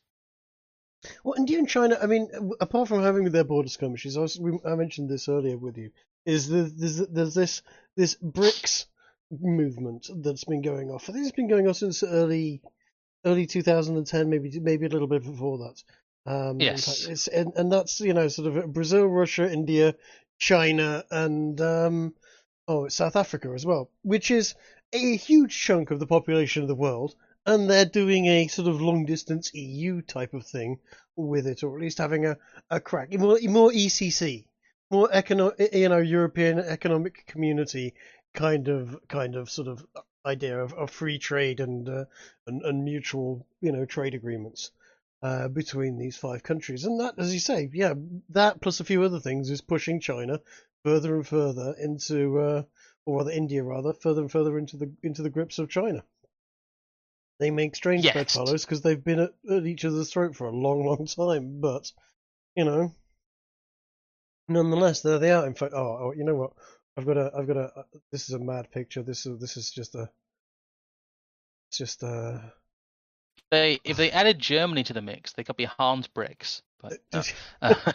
B: Well, India and China, I mean, apart from having their border skirmishes, I, was, we, I mentioned this earlier with you, is the, there's, there's this this BRICS movement that's been going off. I think it's been going on since early early two thousand ten, maybe maybe a little bit before that. Um, in fact,
A: Yes.
B: it's and, and that's you know sort of Brazil, Russia, India, China, and um, oh, it's South Africa as well, which is a huge chunk of the population of the world, and they're doing a sort of long distance E U type of thing with it, or at least having a, a crack more more E C C, more econo- you know European Economic Community kind of kind of sort of idea of, of free trade and, uh, and and mutual you know trade agreements uh, between these five countries. And that, as you say, yeah, that plus a few other things is pushing China further and further into, uh, or rather India rather, further and further into the into the grips of China. They make strange
A: Yes.
B: bedfellows because they've been at, at each other's throat for a long, long time. But you know, nonetheless, there they are. In fact, oh, oh you know what? I've got a, I've got a. Uh, this is a mad picture. This is this is just a, it's just a.
A: They if they added Germany to the mix, they could be Hans Bricks. But no.
B: Just,
A: Uh,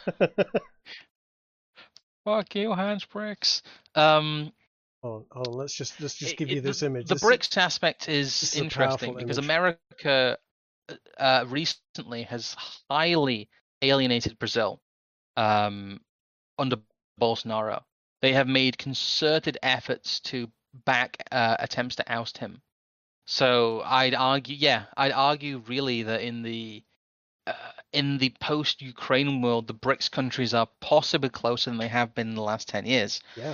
A: fuck you, Hans Bricks. Um,
B: hold on, hold on, let's just let's just
A: it,
B: give you
A: it,
B: this
A: the,
B: image.
A: the
B: This,
A: BRICS aspect is
B: this is a
A: interesting
B: powerful
A: because
B: image.
A: America uh, recently has highly alienated Brazil um, under Bolsonaro. They have made concerted efforts to back uh, attempts to oust him. So I'd argue, yeah, I'd argue really that in the uh, in the post-Ukraine world, the BRICS countries are possibly closer than they have been in the last ten years.
B: Yeah.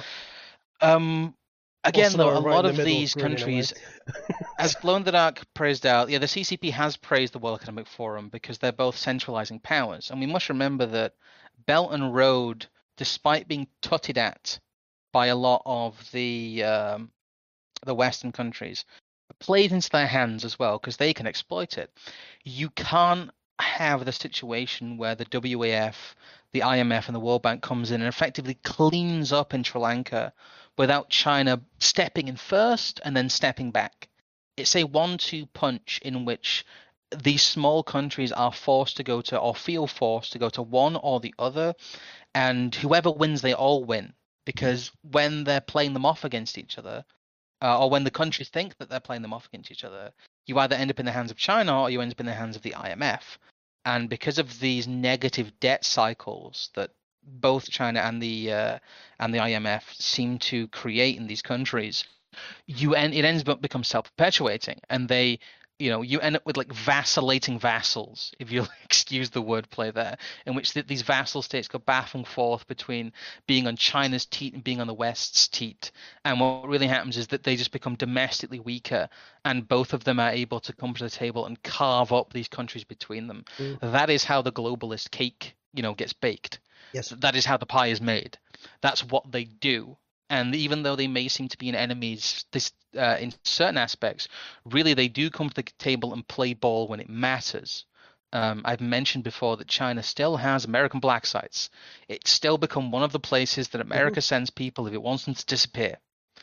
A: Um, again, though,
B: Bolsonaro
A: a
B: right in
A: lot
B: the
A: of
B: middle,
A: these
B: grinning away.
A: countries, as Glow in the Dark praised out, yeah, the C C P has praised the World Economic Forum because they're both centralizing powers. And we must remember that Belt and Road, despite being tutted at by a lot of the um, the Western countries, plays into their hands as well because they can exploit it. You can't have the situation where the W E F, the I M F, and the World Bank comes in and effectively cleans up in Sri Lanka without China stepping in first and then stepping back. It's a one-two punch in which these small countries are forced to go to, or feel forced to go to one or the other, and whoever wins, they all win. Because when they're playing them off against each other, uh, or when the countries think that they're playing them off against each other, you either end up in the hands of China or you end up in the hands of the I M F. And because of these negative debt cycles that both China and the uh, and the I M F seem to create in these countries, you end it ends up become self-perpetuating, and they you know you end up with like vacillating vassals, if you'll excuse the wordplay there, in which th- these vassal states go back and forth between being on China's teat and being on the West's teat. And what really happens is that they just become domestically weaker, and both of them are able to come to the table and carve up these countries between them.
B: Mm.
A: That is how the globalist cake you know gets baked.
B: Yes.
A: That is how the pie is made. That's what they do. And even though they may seem to be enemies this, uh, in certain aspects, really they do come to the table and play ball when it matters. Um, I've mentioned before that China still has American black sites. It's still become one of the places that America mm-hmm. sends people if it wants them to disappear.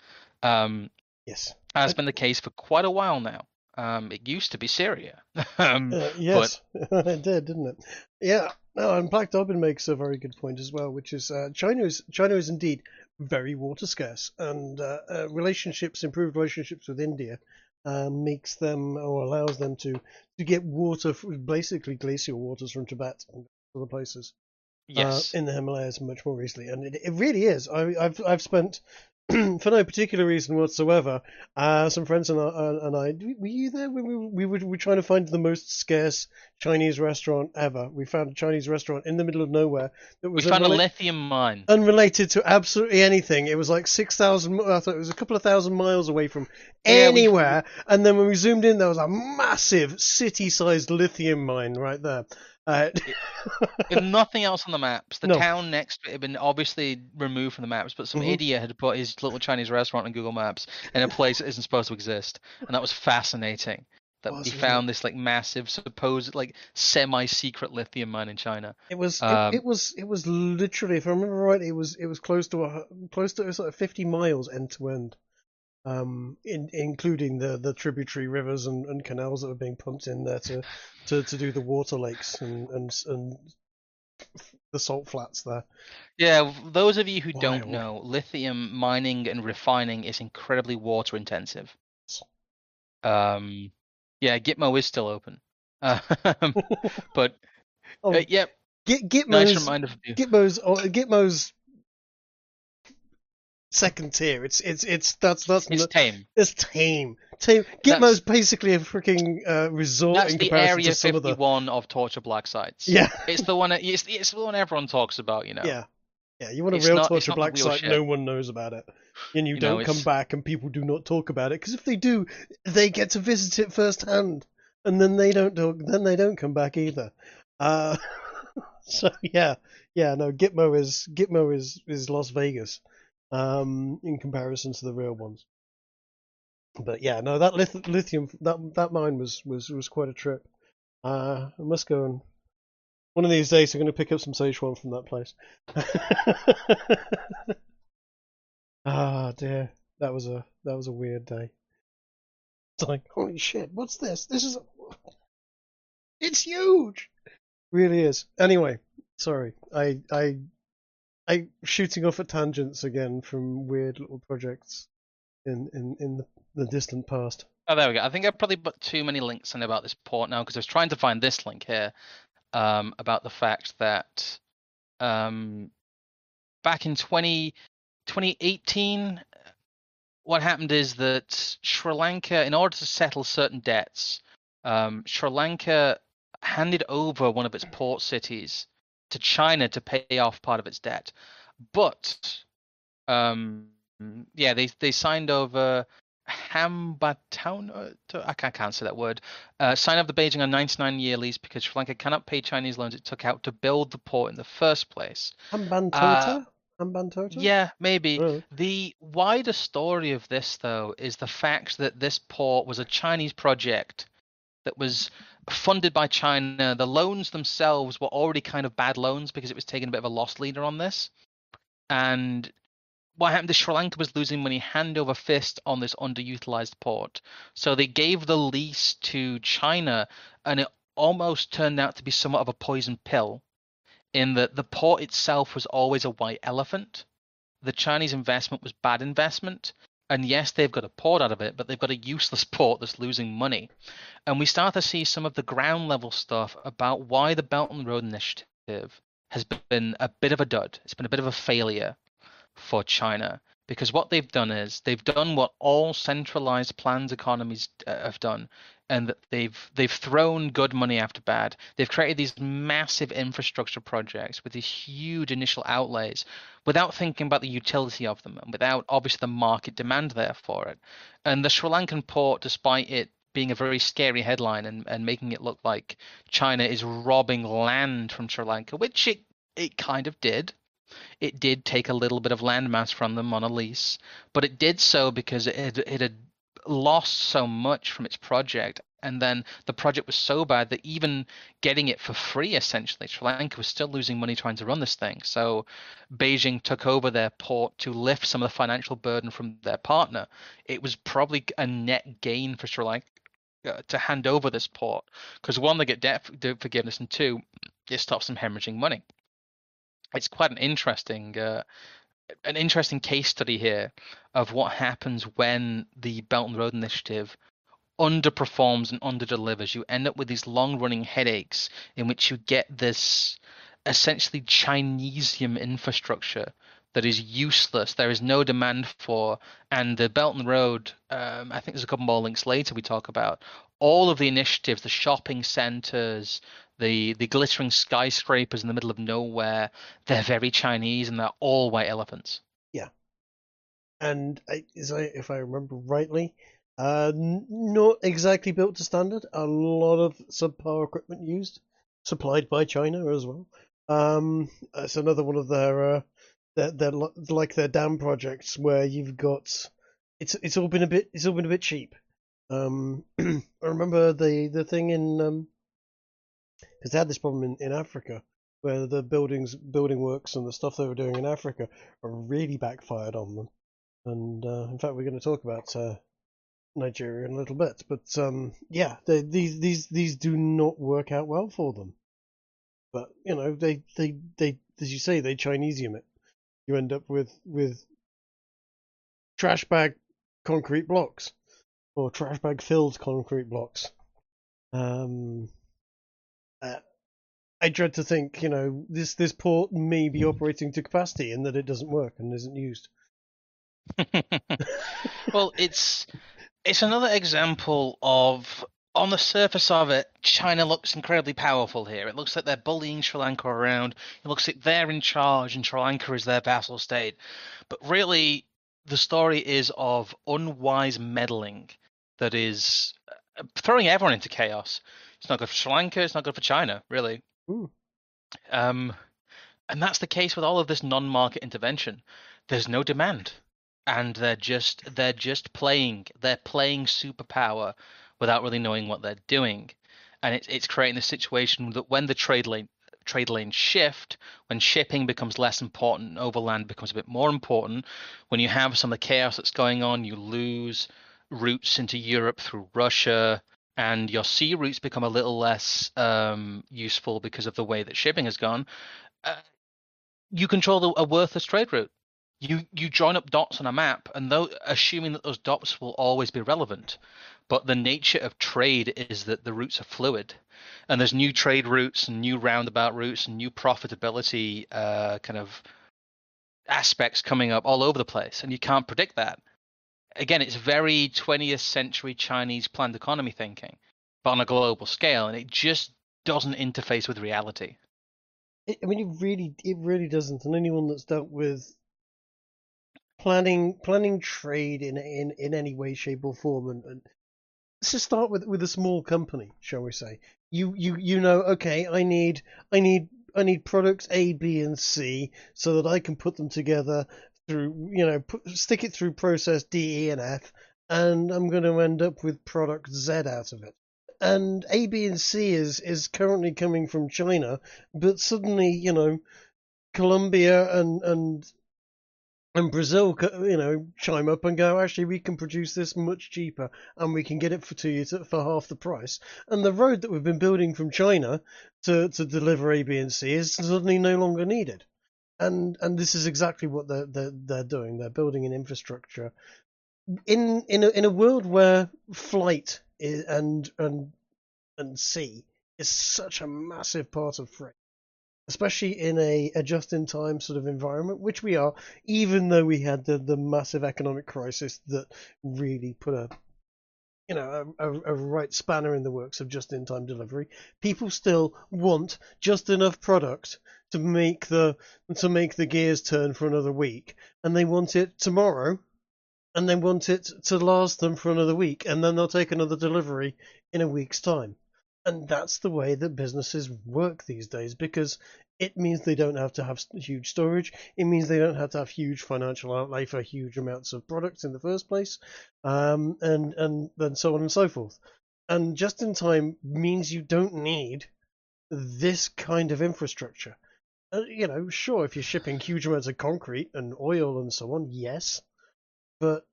A: Um,
B: yes.
A: That's I... been the case for quite a while now. Um, it used to be Syria. um,
B: uh, yes,
A: but...
B: it did, didn't it? Yeah. No, and Black Dobbin makes a very good point as well, which is uh, China is China is indeed very water scarce, and uh, uh, relationships, improved relationships with India, uh, makes them or allows them to to get water, basically glacial waters from Tibet and other places.
A: Yes,
B: uh, in the Himalayas much more recently, and it, it really is. I, I've I've spent. For no particular reason whatsoever, uh, some friends and I, and I, were you there? We, we, we, were, we were trying to find the most scarce Chinese restaurant ever. We found a Chinese restaurant in the middle of nowhere that was
A: we found unrela- a lithium mine,
B: unrelated to absolutely anything. It was like six thousand. I thought it was a couple of thousand miles away from yeah, anywhere. We... And then when we zoomed in, there was a massive city-sized lithium mine right there. Uh,
A: If nothing else on the maps, the
B: no.
A: town next to it had been obviously removed from the maps, but some
B: mm-hmm.
A: idiot had put his little Chinese restaurant on Google Maps in a place that isn't supposed to exist, and that was fascinating. That
B: was,
A: we found this like massive, supposed like semi-secret lithium mine in China.
B: It was
A: um,
B: it, it was it was literally, if I remember right, it was it was close to a, close to it was like fifty miles end to end. Um, in, including the, the tributary rivers and, and canals that were being pumped in there to, to, to do the water lakes and, and and the salt flats there.
A: Yeah, those of you who
B: Wild.
A: don't know, lithium mining and refining is incredibly water intensive. Um, yeah, Gitmo is still open, um, but
B: Oh,
A: Uh, yep.
B: Git,
A: Nice
B: Gitmo's
A: reminder for you.
B: Gitmo's oh, Gitmo's second tier. It's it's it's that's that's
A: It's
B: n-
A: tame.
B: it's tame. Tame.
A: That's
B: Gitmo's basically a freaking uh, resort
A: that's
B: in
A: the
B: comparison to
A: Area
B: some of the.
A: fifty-one of Torture Black sites.
B: Yeah,
A: It's the one. It's, it's the one everyone talks about. You know.
B: yeah, yeah. You want a
A: It's
B: real
A: not. It's
B: torture
A: not the
B: black
A: real
B: site?
A: shit.
B: No one knows about it, and you,
A: You know,
B: don't come
A: it's
B: back, and people do not talk about it because if they do, they get to visit it firsthand, and then they don't talk. Then they don't come back either. Uh, so yeah, yeah. No, Gitmo is Gitmo is is Las Vegas, um, in comparison to the real ones. But yeah, no, that lith- lithium that that mine was was was quite a trip. Uh, I must go and one of these days I'm going to pick up some Szechuan from that place. Ah, dear, that was a that was a weird day. It's like, holy shit, what's this? This is it's huge. Really is. Anyway, sorry, I I I shooting off at tangents again from weird little projects in in in the, the distant past.
A: Oh, there we go. I think I probably put too many links in about this port now because I was trying to find this link here um, about the fact that um, back in twenty, twenty eighteen, what happened is that Sri Lanka, in order to settle certain debts, um, Sri Lanka handed over one of its port cities to China to pay off part of its debt. But um, yeah, they they signed over Hambantota. I can't, can't say that word. Uh, signed over the Beijing on ninety-nine year lease because Sri Lanka cannot pay Chinese loans it took out to build the port in the first place. Uh,
B: Hambantota? Hambantota?
A: yeah, maybe.
B: Oh.
A: The wider story of this, though, is the fact that this port was a Chinese project that was funded by China. The loans themselves were already kind of bad loans because it was taking a bit of a loss leader on this. And what happened is Sri Lanka was losing money hand over fist on this underutilized port. So they gave the lease to China, and it almost turned out to be somewhat of a poison pill in that the port itself was always a white elephant. The Chinese investment was bad investment. And yes, they've got a port out of it, but they've got a useless port that's losing money. And we start to see some of the ground level stuff about why the Belt and Road Initiative has been a bit of a dud. It's been a bit of a failure for China. Because what they've done is they've done what all centralized planned economies uh, have done, and that they've they've thrown good money after bad. They've created these massive infrastructure projects with these huge initial outlays without thinking about the utility of them and without obviously the market demand there for it. And the Sri Lankan port, despite it being a very scary headline and, and making it look like China is robbing land from Sri Lanka, which it, it kind of did. It did take a little bit of landmass from them on a lease, but it did so because it had, it had lost so much from its project. And then the project was so bad that even getting it for free, essentially, Sri Lanka was still losing money trying to run this thing. So Beijing took over their port to lift some of the financial burden from their partner. It was probably a net gain for Sri Lanka to hand over this port because one, they get debt forgiveness, and two, it stops them hemorrhaging money. It's quite an interesting uh, an interesting case study here of what happens when the Belt and Road Initiative underperforms and underdelivers. You end up with these long-running headaches in which you get this essentially Chinesium infrastructure that is useless. There is no demand for, and the Belt and Road, um, I think there's a couple more links later we talk about, all of the initiatives, the shopping centers, the the glittering skyscrapers in the middle of nowhere, they're very Chinese and they're all white elephants.
B: Yeah. And I, as I, if I remember rightly, uh, n- not exactly built to standard. A lot of subpar equipment used, supplied by China as well. Um, it's another one of their, uh, their, their like their dam projects where you've got, it's it's all been a bit, it's all been a bit cheap. Um, I remember the the thing in, um, because they had this problem in, in Africa where the buildings, building works, and the stuff they were doing in Africa really backfired on them. And uh, in fact, we're going to talk about uh, Nigeria in a little bit. But um, yeah, they, these these these do not work out well for them. But you know, they they they as you say, they Chinesium it. You end up with with trash bag concrete blocks or trash bag filled concrete blocks. Um, uh, I dread to think, you know, this this port may be operating to capacity and that it doesn't work and isn't used.
A: Well, it's it's another example of, on the surface of it, China looks incredibly powerful here. It looks like they're bullying Sri Lanka around. It looks like they're in charge and Sri Lanka is their vassal state. But really, the story is of unwise meddling that is uh, throwing everyone into chaos. It's not good for Sri Lanka. It's not good for China, really.
B: Ooh.
A: Um, and that's the case with all of this non-market intervention. There's no demand, and they're just they're just playing they're playing superpower without really knowing what they're doing, and it's it's creating this situation that when the trade lane trade lanes shift, when shipping becomes less important and overland becomes a bit more important, when you have some of the chaos that's going on, you lose routes into Europe through Russia, and your sea routes become a little less um, useful because of the way that shipping has gone. Uh, you control the, a worthless trade route. You you join up dots on a map, and though assuming that those dots will always be relevant, but the nature of trade is that the routes are fluid, and there's new trade routes and new roundabout routes and new profitability uh, kind of aspects coming up all over the place, and you can't predict that. Again, it's very twentieth century Chinese planned economy thinking, but on a global scale, and it just doesn't interface with reality.
B: It, I mean, it really, it really doesn't. And anyone that's dealt with planning, planning trade in in in any way, shape, or form, and, and let's just start with with a small company, shall we say? You you you know, okay, I need I need I need products A, B, and C so that I can put them together through, you know, put, stick it through process D, E, and F, and I'm going to end up with product Z out of it. And A, B, and C is is currently coming from China, but suddenly, you know, Colombia and and and Brazil, you know, chime up and go, actually, we can produce this much cheaper, and we can get it for to you to, for half the price. And the road that we've been building from China to to deliver A, B, and C is suddenly no longer needed. And and this is exactly what they're they're, they're doing. They're building an infrastructure in in a, in a world where flight is, and and and sea is such a massive part of freight, especially in a, a just-in-time sort of environment, which we are, even though we had the, the massive economic crisis that really put a you know a, a right spanner in the works of just-in-time delivery. People still want just enough product to make the to make the gears turn for another week, and they want it tomorrow, and they want it to last them for another week, and then they'll take another delivery in a week's time. And that's the way that businesses work these days, because it means they don't have to have huge storage. It means they don't have to have huge financial outlay for huge amounts of products in the first place, um, and and and so on and so forth. And just in time means you don't need this kind of infrastructure. Uh, you know, sure, if you're shipping huge amounts of concrete and oil and so on, yes, but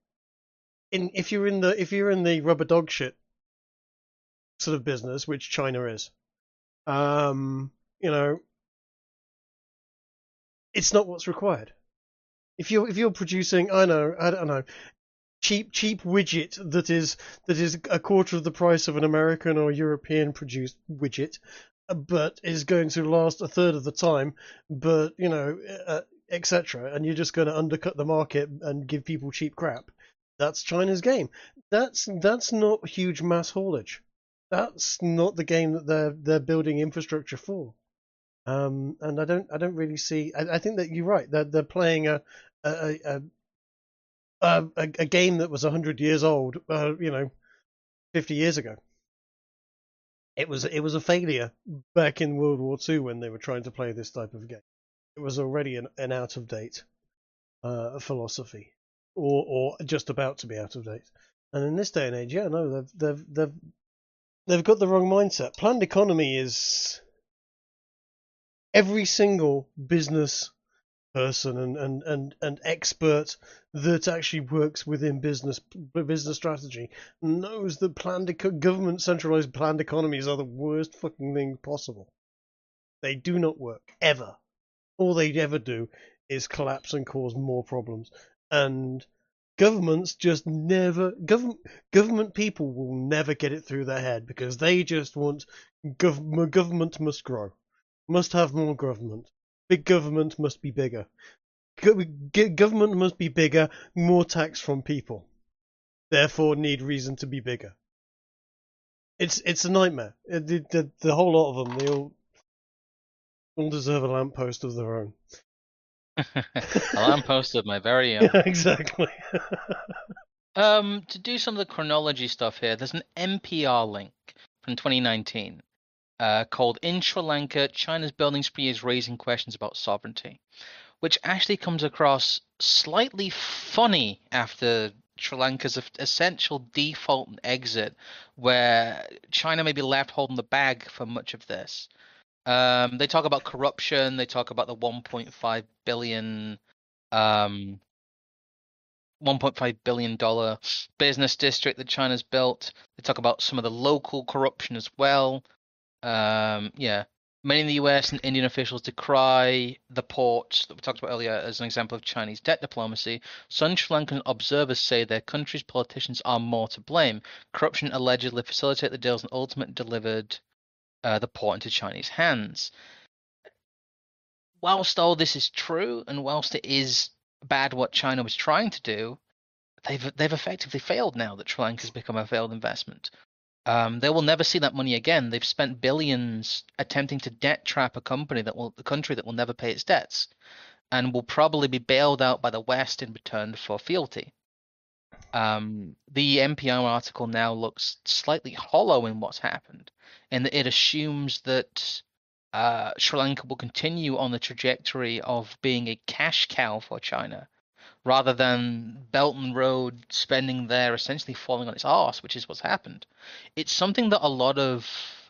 B: in if you're in the if you're in the rubber dog shit sort of business, which China is, um, you know, it's not what's required. If you're if you're producing, I know, I don't know, cheap cheap widget that is that is a quarter of the price of an American or European produced widget, but is going to last a third of the time, but you know, uh, et cetera, and you're just going to undercut the market and give people cheap crap. That's China's game. That's that's not huge mass haulage. That's not the game that they're they're building infrastructure for. Um, and I don't I don't really see. I, I think that you're right. They're they're playing a a a, a, a game that was a hundred years old. Uh, you know, fifty years ago. It was it was a failure back in World War Two when they were trying to play this type of game. It was already an, an out of date uh, philosophy, or or just about to be out of date. And in this day and age, yeah, no, they've they've they've they've got the wrong mindset. Planned economy is every single business person and, and, and, and expert that actually works within business business strategy knows that planned government centralized planned economies are the worst fucking thing possible. They do not work ever. All they ever do is collapse and cause more problems. And governments just never government government people will never get it through their head because they just want gov- government must grow. must have more government. Big government must be bigger. Government must be bigger, more tax from people. Therefore, need reason to be bigger. It's it's a nightmare. The, the, the whole lot of them, they all, all deserve a lamppost of their own.
A: A lamppost of my very own.
B: Yeah, exactly.
A: um, to do some of the chronology stuff here, there's an N P R link from twenty nineteen uh, called "In Sri Lanka, China's building spree is raising questions about sovereignty," which actually comes across slightly funny after Sri Lanka's essential default and exit, where China may be left holding the bag for much of this. Um, they talk about corruption. They talk about the one point five billion, um, one point five billion dollar business district that China's built. They talk about some of the local corruption as well. Um, yeah, many in the U S and Indian officials decry the port that we talked about earlier as an example of Chinese debt diplomacy. Some Sri Lankan observers say their country's politicians are more to blame. Corruption allegedly facilitated the deals and ultimately delivered uh, the port into Chinese hands. Whilst all this is true, and whilst it is bad what China was trying to do, they've they've effectively failed now that Sri Lanka has become a failed investment. Um, they will never see that money again. They've spent billions attempting to debt trap a company that will, a country that will never pay its debts, and will probably be bailed out by the West in return for fealty. Um, the N P R article now looks slightly hollow in what's happened, and it assumes that uh, Sri Lanka will continue on the trajectory of being a cash cow for China, rather than Belt and Road spending there essentially falling on its arse, which is what's happened. It's something that a lot of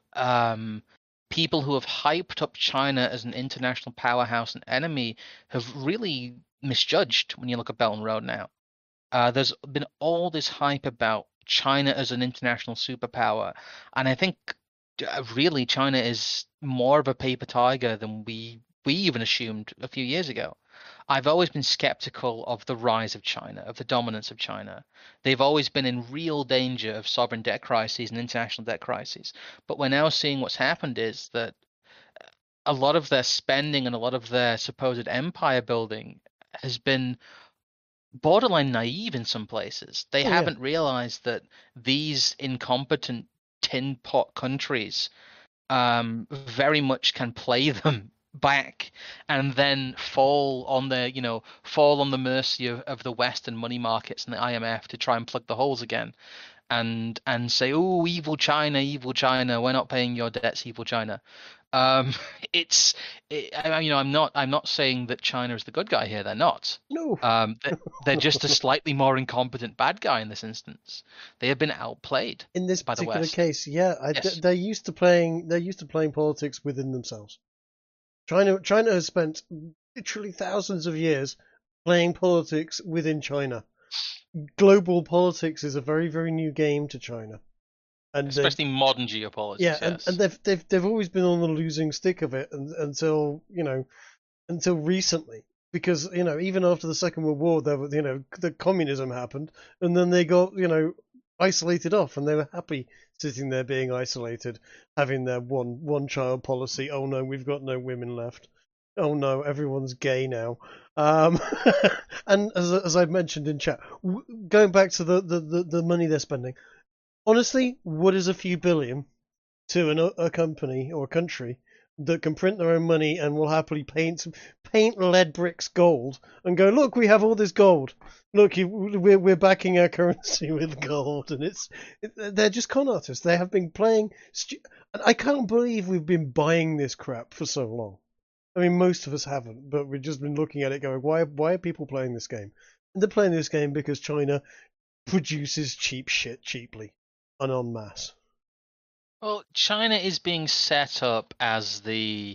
A: um, people who have hyped up China as an international powerhouse and enemy have really misjudged when you look at Belt and Road now. Uh, there's been all this hype about China as an international superpower, and I think uh, really China is more of a paper tiger than we we even assumed a few years ago. I've always been skeptical of the rise of China, of the dominance of China. They've always been in real danger of sovereign debt crises and international debt crises. But we're now seeing what's happened is that a lot of their spending and a lot of their supposed empire building has been borderline naive in some places. They
B: Oh, yeah.
A: haven't realized that these incompetent tin pot countries um, very much can play them back and then fall on the you know fall on the mercy of, of the Western money markets and the I M F to try and plug the holes again, and and say, oh, evil China, evil China, we're not paying your debts, evil China. Um, it's it, I, you know I'm not I'm not saying that China is the good guy here. They're not.
B: No.
A: Um, they're just a slightly more incompetent bad guy in this instance. They have been outplayed
B: In this
A: by the
B: particular
A: West.
B: case, yeah, I,
A: Yes.
B: they're used to playing. They're used to playing politics within themselves. China, China has spent literally thousands of years playing politics within China. Global politics is a very, very new game to China, and they-
A: Especially modern geopolitics.
B: yeah, and,
A: yes.
B: and they've they've they've always been on the losing stick of it un until you know until recently. Because you know, even after the Second World War, there was you know the communism happened, and then they got you know isolated off, and they were happy sitting there being isolated, having their one one child policy. Oh no, we've got no women left. Oh no, everyone's gay now. Um, and as as I've mentioned in chat, w- going back to the, the, the, the money they're spending, honestly, what is a few billion to an, a company or a country that can print their own money and will happily paint paint lead bricks gold and go, look, we have all this gold. Look, you, we're we're backing our currency with gold, and it's it, they're just con artists. They have been playing. Stu- I can't believe we've been buying this crap for so long. I mean, most of us haven't, but we've just been looking at it, going, why why are people playing this game? And they're playing this game because China produces cheap shit cheaply and en masse.
A: Well, China is being set up as the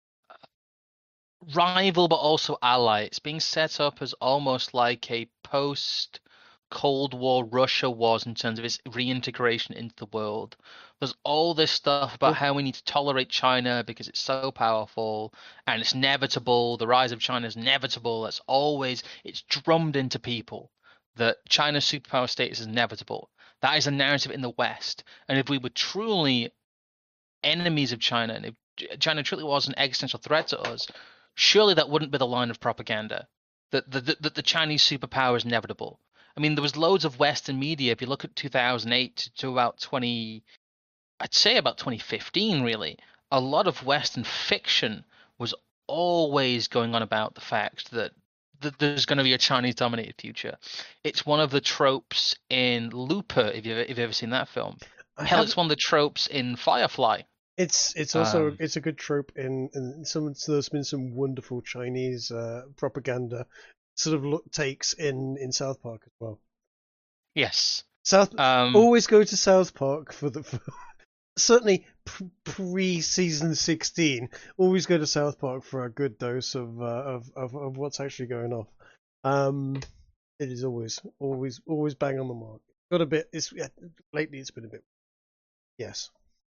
A: rival but also ally. It's being set up as almost like a post Cold War Russia was in terms of its reintegration into the world. There's all this stuff about how we need to tolerate China because it's so powerful and it's inevitable. The rise of China is inevitable. It's always it's drummed into people that China's superpower status is inevitable. That is a narrative in the West. And if we were truly enemies of China, and if China truly was an existential threat to us, surely that wouldn't be the line of propaganda. That the, the, the Chinese superpower is inevitable. I mean, there was loads of Western media. If you look at two thousand eight to, to about twenty, I'd say about twenty fifteen, really, a lot of Western fiction was always going on about the fact that, that there's going to be a Chinese-dominated future. It's one of the tropes in Looper, if you've, if you've ever seen that film.
B: I
A: Hell,
B: have-
A: it's one of the tropes in Firefly.
B: It's it's also
A: Um,
B: it's a good trope in, in some. So there's been some wonderful Chinese uh, propaganda sort of look, takes in, in South Park as well.
A: Yes.
B: South
A: Um,
B: always go to South Park for the for, certainly pre season sixteen. Always go to South Park for a good dose of uh, of, of of what's actually going off. Um, it is always always always bang on the mark. Got a bit. It's lately it's been a bit. Yes.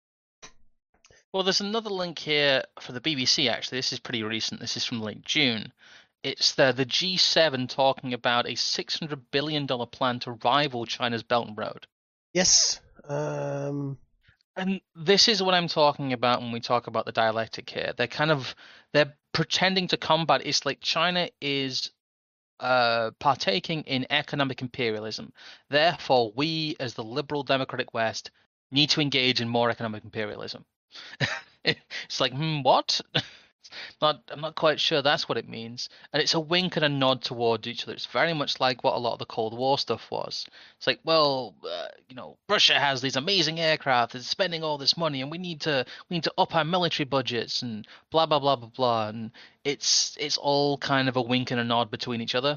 A: Well, there's another link here for the B B C, actually. This is pretty recent. This is from late June. It's the, the G seven talking about a six hundred billion dollars plan to rival China's Belt and Road.
B: Yes. Um,
A: And this is what I'm talking about when we talk about the dialectic here. They're kind of, they're pretending to combat. It's like China is uh, partaking in economic imperialism. Therefore, we, as the liberal democratic West, need to engage in more economic imperialism. It's like, hmm, what? Not, I'm not quite sure that's what it means. And it's a wink and a nod towards each other. It's very much like what a lot of the Cold War stuff was. It's like, well, uh, you know, Russia has these amazing aircraft, it's spending all this money, and we need to we need to up our military budgets and blah blah blah blah blah. And it's it's all kind of a wink and a nod between each other.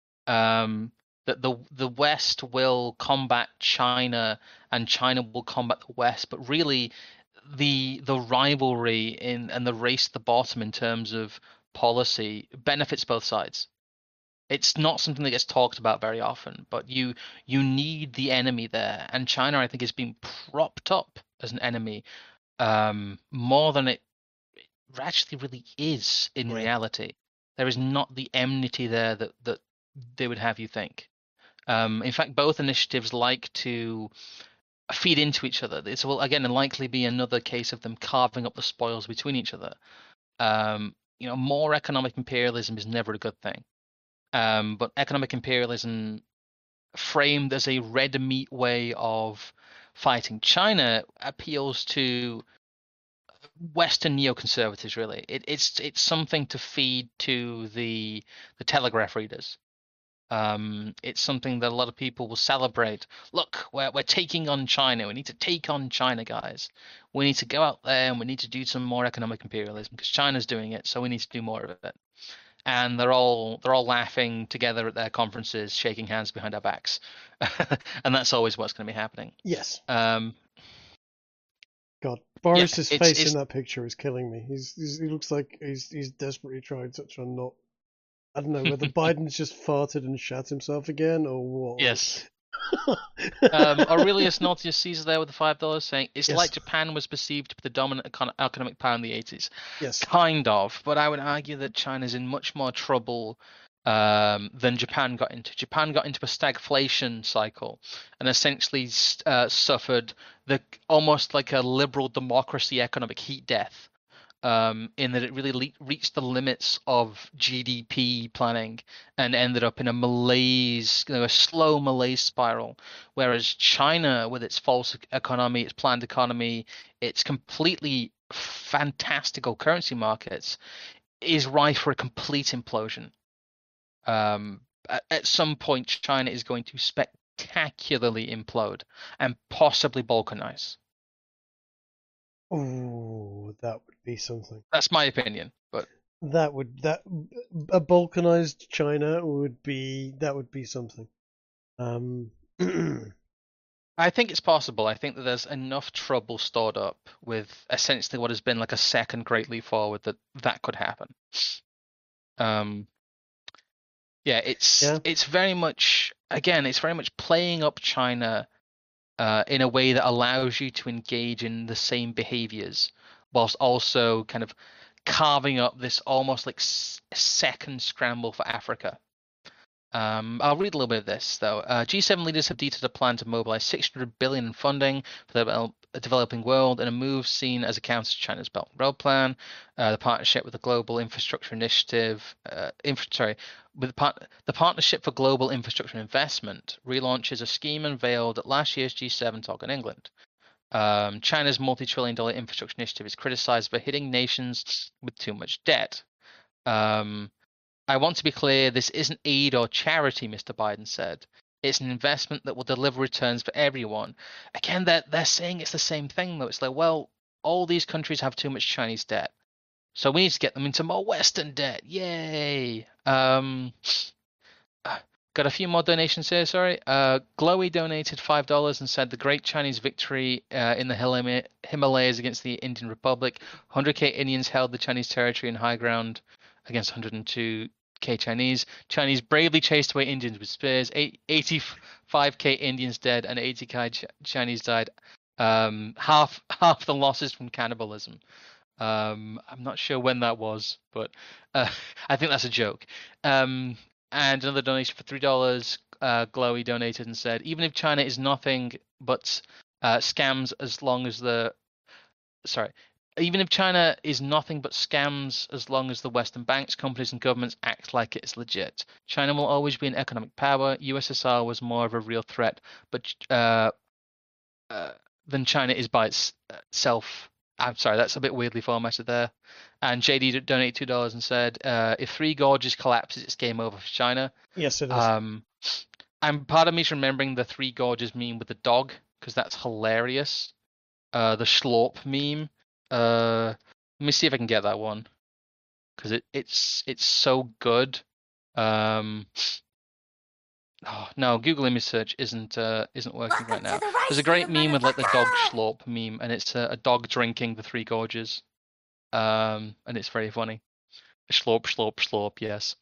A: Um, that the the West will combat China and China will combat the West, but really the the rivalry in and the race to the bottom in terms of policy benefits both sides. It's not something that gets talked about very often, but you you need the enemy there, and China, I think, is being propped up as an enemy um, more than it actually really is in
B: Yeah.
A: reality. There is not the enmity there that that they would have you think. Um, in fact, both initiatives like to feed into each other. This will again likely be another case of them carving up the spoils between each other. Um, you know, more economic imperialism is never a good thing. Um, but economic imperialism framed as a red meat way of fighting China appeals to Western neoconservatives. Really, it, it's it's something to feed to the the Telegraph readers. Um, it's something that a lot of people will celebrate. Look, we're we're taking on China. We need to take on China, guys. We need to go out there and we need to do some more economic imperialism because China's doing it, so we need to do more of it. And they're all they're all laughing together at their conferences, shaking hands behind our backs, and that's always what's going to be happening.
B: yes.
A: Um,
B: God, Boris's
A: it's-
B: face
A: it's-
B: in that picture is killing me. He's, he's he looks like he's he's desperately trying to try and not. I don't know whether Biden's just farted and shat himself again or what.
A: yes. um, Aurelius Nautius Caesar there with the five dollars saying it's
B: Yes.
A: like Japan was perceived to be the dominant econ- economic power in the eighties.
B: Yes.
A: Kind of, but I would argue that China's in much more trouble um, than Japan got into. Japan got into a stagflation cycle and essentially uh, suffered the almost like a liberal democracy economic heat death. Um, in that it really le- reached the limits of G D P planning and ended up in a malaise, you know, a slow malaise spiral. Whereas China, with its false economy, its planned economy, its completely fantastical currency markets, is rife for a complete implosion. Um, at, at some point, China is going to spectacularly implode and possibly balkanize.
B: Oh, that would be something.
A: That's my opinion, but
B: That would that a balkanized China would be that would be something. Um,
A: I think it's possible. I think that there's enough trouble stored up with essentially what has been like a second Great Leap Forward that that could happen. Um, yeah, it's
B: Yeah.
A: it's very much again, it's very much playing up China uh, in a way that allows you to engage in the same behaviors, whilst also kind of carving up this almost like s- second scramble for Africa. Um, I'll read a little bit of this though. Uh, G seven leaders have detailed a plan to mobilize six hundred billion dollars in funding for the a developing world and a move seen as a counter to China's Belt and Road Plan. Uh, the partnership with the Global Infrastructure Initiative, uh, inf- sorry, with the, part- the Partnership for Global Infrastructure Investment relaunches a scheme unveiled at last year's G seven talk in England. Um, China's multi-trillion dollar infrastructure initiative is criticized for hitting nations with too much debt. Um, I want to be clear, this isn't aid or charity, Mister Biden said. It's an investment that will deliver returns for everyone. Again, they're, they're saying it's the same thing, though. It's like, well, all these countries have too much Chinese debt. So we need to get them into more Western debt. Yay! Um, got a few more donations here, sorry. Uh, Glowy donated five dollars and said the great Chinese victory uh, in the Himalayas against the Indian Republic. one hundred K Indians held the Chinese territory in high ground against one hundred two K Chinese. Chinese bravely chased away Indians with spears. eighty-five K Indians dead and eighty K Ch- Chinese died. Um, half half the losses from cannibalism. Um, I'm not sure when that was, but uh, I think that's a joke. Um, and another donation for three dollars. Uh, Glowy donated and said, even if China is nothing but uh, scams, as long as the sorry, even if China is nothing but scams, as long as the Western banks, companies, and governments act like it's legit. China will always be an economic power. U S S R was more of a real threat, but uh, uh, than China is by itself. I'm sorry, that's a bit weirdly formatted there. And J D donated two dollars and said, uh, "If Three Gorges collapses, it's game over for China."
B: Yes, it is.
A: Um, I'm part of me's remembering the Three Gorges meme with the dog because that's hilarious. Uh, the Schlorp meme. Uh, let me see if I can get that one because it, it's it's so good. Um, oh, no, Google image search isn't uh, isn't working right now.
C: The
A: There's a great meme with like the dog Schlorp meme, and it's a, a dog drinking the Three Gorges. Um, and it's very funny. Schlorp, Schlorp, Schlorp. Yes.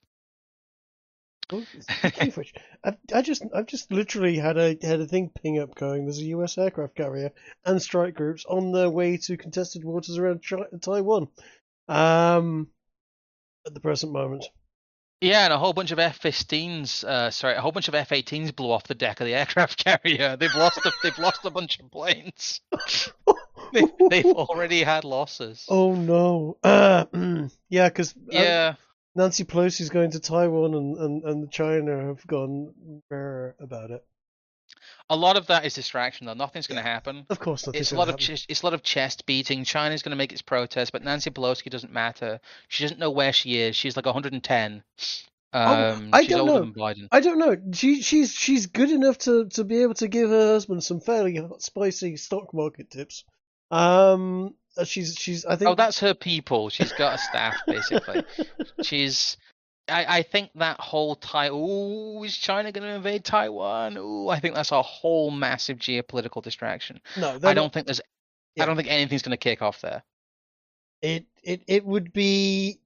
B: Well, speaking of which, I've, I just I've just literally had a had a thing ping up going. There's a U S aircraft carrier and strike groups on their way to contested waters around Chi- Taiwan. Um, at the present moment.
A: Yeah, and a whole bunch of F fifteens. Uh, sorry, a whole bunch of F eighteens blew off the deck of the aircraft carrier. They've lost. A, they've lost a bunch of planes. they, they've already had losses.
B: Oh no. Uh, yeah, because
A: yeah.
B: Nancy Pelosi's going to Taiwan, and, and, and China have gone rare about it.
A: A lot of that is distraction, though. Nothing's going to
B: Yeah.
A: happen.
B: Of course, nothing's
A: It's a
B: going
A: lot
B: to
A: of
B: happen.
A: ch- it's a lot of chest beating. China's going to make its protest, but Nancy Pelosi doesn't matter. She doesn't know where she is. She's like one hundred ten. Um,
B: oh, I
A: she's
B: don't
A: older
B: know.
A: than Biden.
B: I don't know. She she's she's good enough to, to be able to give her husband some fairly hot, spicy stock market tips. Um, she's she's I think.
A: Oh, that's her people. She's got a staff basically. She's. I, I think that whole Tai. Ooh, is China going to invade Taiwan? Ooh, I think that's a whole massive geopolitical distraction.
B: No,
A: I don't
B: not,
A: think there's.
B: yeah.
A: I don't think anything's going to kick off there.
B: It it it would be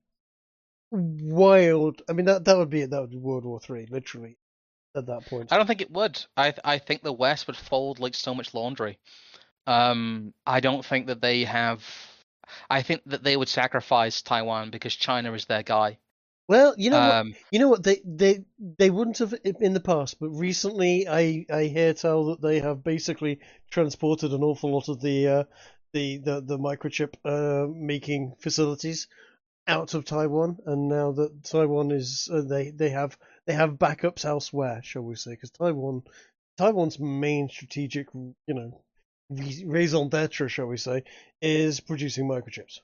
B: wild. I mean, that that would be that would be World War Three, literally, at that point.
A: I don't think it would. I I think the West would fold like so much laundry. Um, I don't think that they have. I think that they would sacrifice Taiwan because China is their guy.
B: Well, you know
A: um,
B: what? You know what? They they they wouldn't have in the past, but recently I I hear tell that they have basically transported an awful lot of the uh, the, the the microchip uh, making facilities out of Taiwan, and now that Taiwan is uh, they they have they have backups elsewhere, shall we say? Because Taiwan Taiwan's main strategic, you know, raison d'être, shall we say, is producing microchips.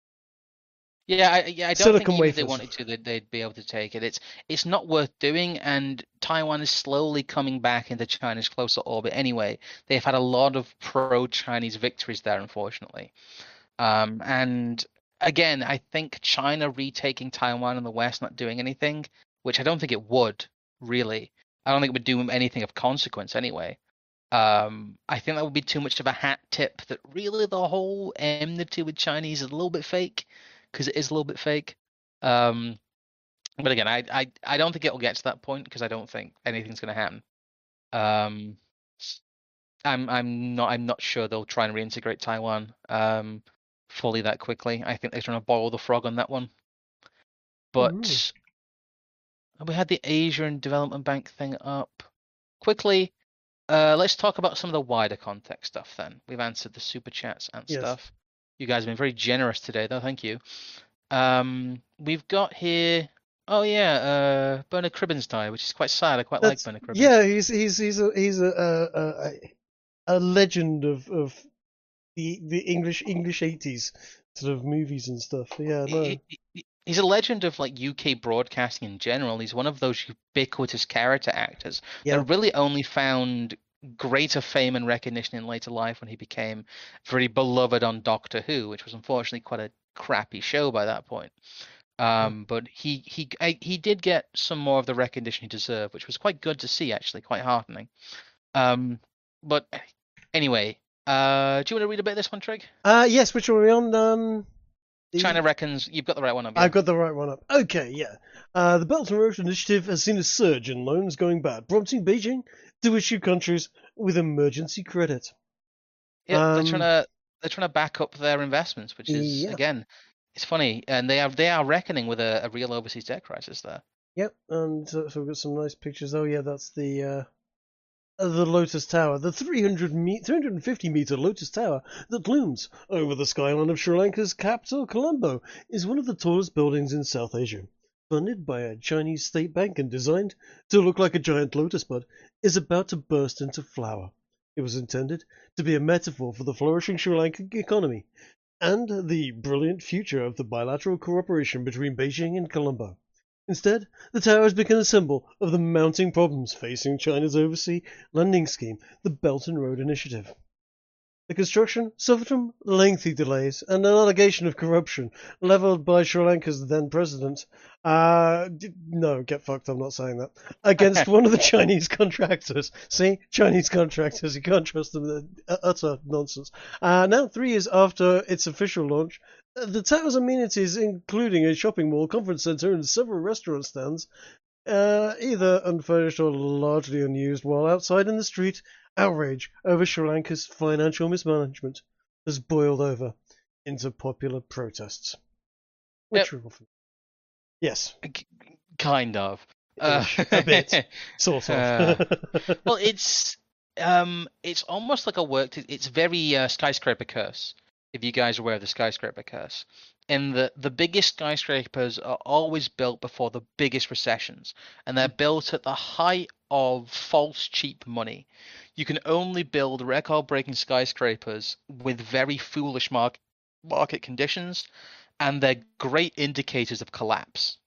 A: Yeah, I, yeah, I don't
B: Silicon
A: think even if they
B: wafers.
A: wanted to, they'd, they'd be able to take it. It's it's not worth doing, and Taiwan is slowly coming back into China's closer orbit anyway. They've had a lot of pro-Chinese victories there, unfortunately. Um, and again, I think China retaking Taiwan and the West not doing anything, which I don't think it would, really. I don't think it would do anything of consequence anyway. Um, I think that would be too much of a hat tip that really the whole enmity with Chinese is a little bit fake. Because it is a little bit fake. Um, but again, I, I I don't think it will get to that point because I don't think anything's going to happen. Um, I'm I'm not I'm not sure they'll try and reintegrate Taiwan um, fully that quickly. I think they're trying to boil the frog on that one. But mm-hmm. we had the Asian Development Bank thing up quickly. Uh, let's talk about some of the wider context stuff then. We've answered the super chats and
B: Yes.
A: stuff. You guys have been very generous today, though. Thank you. Um, we've got here. Oh yeah, uh, Bernard Cribbins died, which is quite sad. I quite like
B: That's
A: Bernard Cribbins.
B: yeah. He's he's he's a he's a a, a, a legend of of the the English English eighties sort of movies and stuff. Yeah, no.
A: He- he- He's a legend of like U K broadcasting in general. He's one of those ubiquitous character actors
B: Yeah.
A: that really only found greater fame and recognition in later life when he became very beloved on Doctor Who, which was unfortunately quite a crappy show by that point. Um, but he he I, he did get some more of the recognition he deserved, which was quite good to see, actually, quite heartening. Um, but anyway, uh, do you want to read a bit of this one, Trig?
B: Uh yes. Which one are we on? Um. The...
A: China reckons you've got the right one up. Yeah.
B: I've got the right one up. Okay, yeah. Uh, the Belt and Road Initiative has seen a surge in loans going bad, prompting Beijing to issue countries with emergency credit.
A: Yeah, they're
B: Um,
A: trying to they're trying to back up their investments, which is
B: yeah.
A: again, it's funny, and they are they are reckoning with a, a real overseas debt crisis there.
B: Yep, and so, so we've got some nice pictures. Oh yeah, that's the uh, the Lotus Tower, the three hundred me- three hundred fifty meter Lotus Tower that looms over the skyline of Sri Lanka's capital, Colombo, is one of the tallest buildings in South Asia. Funded by a Chinese state bank and designed to look like a giant lotus bud, is about to burst into flower. It was intended to be a metaphor for the flourishing Sri Lankan economy and the brilliant future of the bilateral cooperation between Beijing and Colombo. Instead, the tower has become a symbol of the mounting problems facing China's overseas lending scheme, the Belt and Road Initiative. The construction suffered from lengthy delays and an allegation of corruption levelled by Sri Lanka's then president. Uh, no, get fucked, I'm not saying that. Against one of the Chinese contractors. See? Chinese contractors, you can't trust them. They're utter nonsense. Uh, now, three years after its official launch, the tower's amenities, including a shopping mall, conference centre, and several restaurant stands, uh, either unfurnished or largely unused, while outside in the street, outrage over Sri Lanka's financial mismanagement has boiled over into popular protests. Which
A: Yep.
B: are often... Yes.
A: Kind of.
B: Uh, a bit. Sort of.
A: uh, well, it's um, it's almost like a work. It's very uh, skyscraper curse. If you guys are aware of the skyscraper curse, and the the biggest skyscrapers are always built before the biggest recessions, and they're built at the height of false cheap money. You can only build record-breaking skyscrapers with very foolish market market conditions, and they're great indicators of collapse.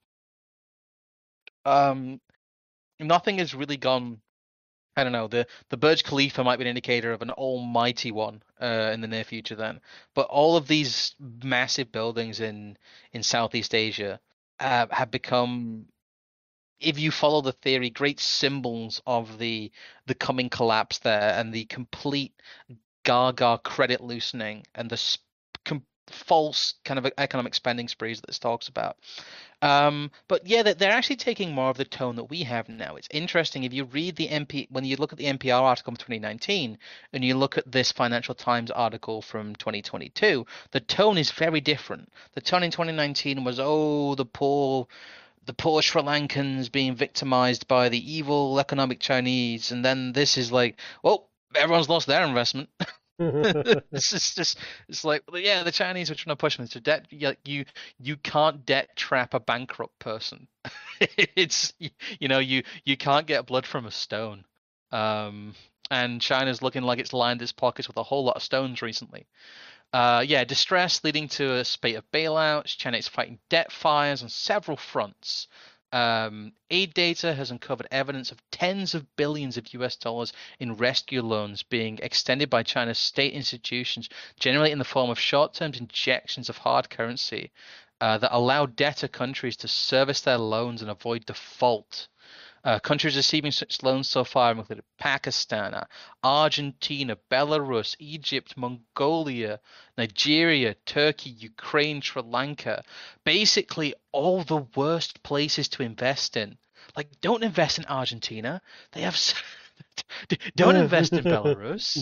A: Um, nothing has really gone. I don't know. The the Burj Khalifa might be an indicator of an almighty one uh, in the near future, then. But all of these massive buildings in in Southeast Asia uh, have become, if you follow the theory, great symbols of the the coming collapse there and the complete gaga credit loosening and the sp- com- false kind of economic spending sprees that this talks about. Um, but yeah, they're actually taking more of the tone that we have now. It's interesting if you read the M P when you look at the N P R article from twenty nineteen and you look at this Financial Times article from twenty twenty-two, the tone is very different. The tone in twenty nineteen was, oh, the poor the poor Sri Lankans being victimized by the evil economic Chinese, and then this is like, well, everyone's lost their investment. This is just, it's like, yeah, the Chinese are trying to push them into debt. You, you you can't debt trap a bankrupt person. It's, you know, you you can't get blood from a stone. Um, and China's looking like it's lined its pockets with a whole lot of stones recently. Uh, yeah, distress leading to a spate of bailouts. China is fighting debt fires on several fronts. Um, aid data has uncovered evidence of tens of billions of U S dollars in rescue loans being extended by China's state institutions, generally in the form of short-term injections of hard currency uh, that allow debtor countries to service their loans and avoid default. Uh, countries receiving such loans so far include Pakistan, Argentina, Belarus, Egypt, Mongolia, Nigeria, Turkey, Ukraine, Sri Lanka. Basically, all the worst places to invest in. Like, don't invest in Argentina. They have. Don't invest in Belarus.
B: No.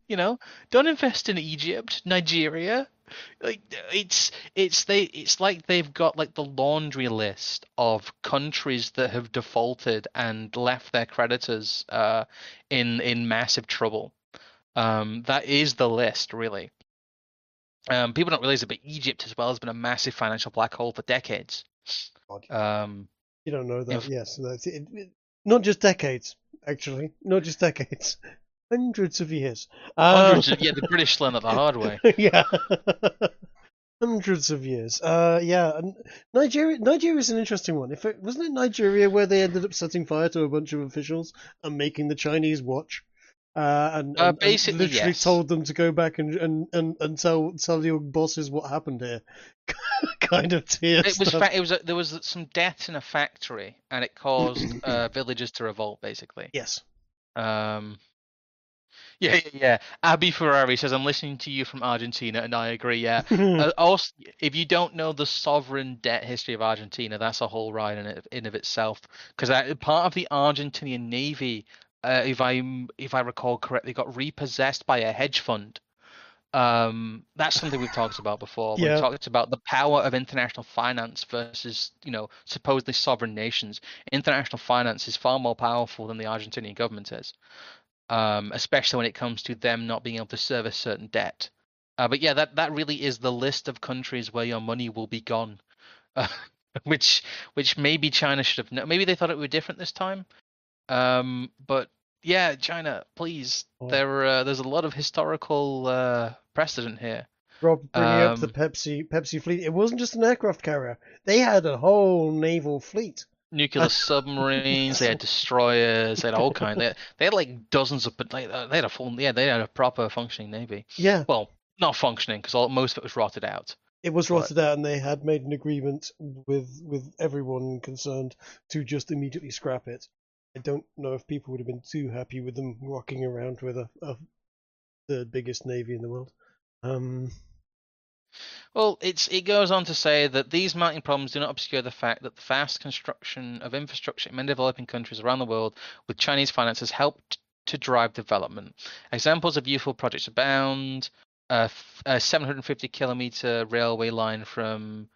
A: You know, don't invest in Egypt, Nigeria. Like it's it's they it's like they've got like the laundry list of countries that have defaulted and left their creditors uh in in massive trouble. Um, that is the list, really. Um, people don't realize it, but Egypt as well has been a massive financial black hole for decades.
B: God,
A: Um,
B: you don't know that.
A: if
B: Yes, that's it, it- not just decades, actually, not just decades, hundreds of years. Uh,
A: hundreds of yeah, the British learned that the hard way.
B: yeah, hundreds of years. Uh, yeah, and Nigeria. Nigeria is an interesting one. If it wasn't it Nigeria where they ended up setting fire to a bunch of officials and making the Chinese watch, uh, and,
A: Uh,
B: and and
A: basically,
B: literally
A: yes.
B: told them to go back and and and, and tell tell your bosses what happened here. Kind of tier
A: It was
B: stuff.
A: fa- it was a, there was some deaths in a factory, and it caused uh, villagers to revolt, basically.
B: Yes.
A: Um, yeah, yeah, yeah. Abby Ferrari says, "I'm listening to you from Argentina, and I agree." Yeah. Uh, also, if you don't know the sovereign debt history of Argentina, that's a whole ride in it, in of itself. Because part of the Argentinian navy, uh, if I if I recall correctly, got repossessed by a hedge fund. Um, that's something we've talked about before. We've
B: Yeah.
A: talked about the power of international finance versus, you know, supposedly sovereign nations. International finance is far more powerful than the Argentinian government is, um, especially when it comes to them not being able to service certain debt. Uh, but yeah, that that really is the list of countries where your money will be gone, uh, which which maybe China should have known. Maybe they thought it would be different this time. Um, but yeah, China, please.
B: Oh.
A: There, uh, there's a lot of historical uh, precedent here.
B: Rob, bringing up the
A: Um,
B: Pepsi Pepsi fleet, it wasn't just an aircraft carrier. They had a whole naval fleet.
A: nuclear submarines, they had destroyers, they had all kind. They had, they had like dozens of, but like, they had a full, yeah, they had a proper functioning navy.
B: Yeah,
A: Well, not functioning because most of it was rotted out.
B: it was
A: But
B: rotted out, and they had made an agreement with with everyone concerned to just immediately scrap it. I don't know if people would have been too happy with them rocking around with a, a the biggest navy in the world. Um,
A: Well, it's it goes on to say that these mounting problems do not obscure the fact that the fast construction of infrastructure in many developing countries around the world with Chinese finance has helped to drive development. Examples of youthful projects abound. Uh, a seven hundred fifty kilometer railway line from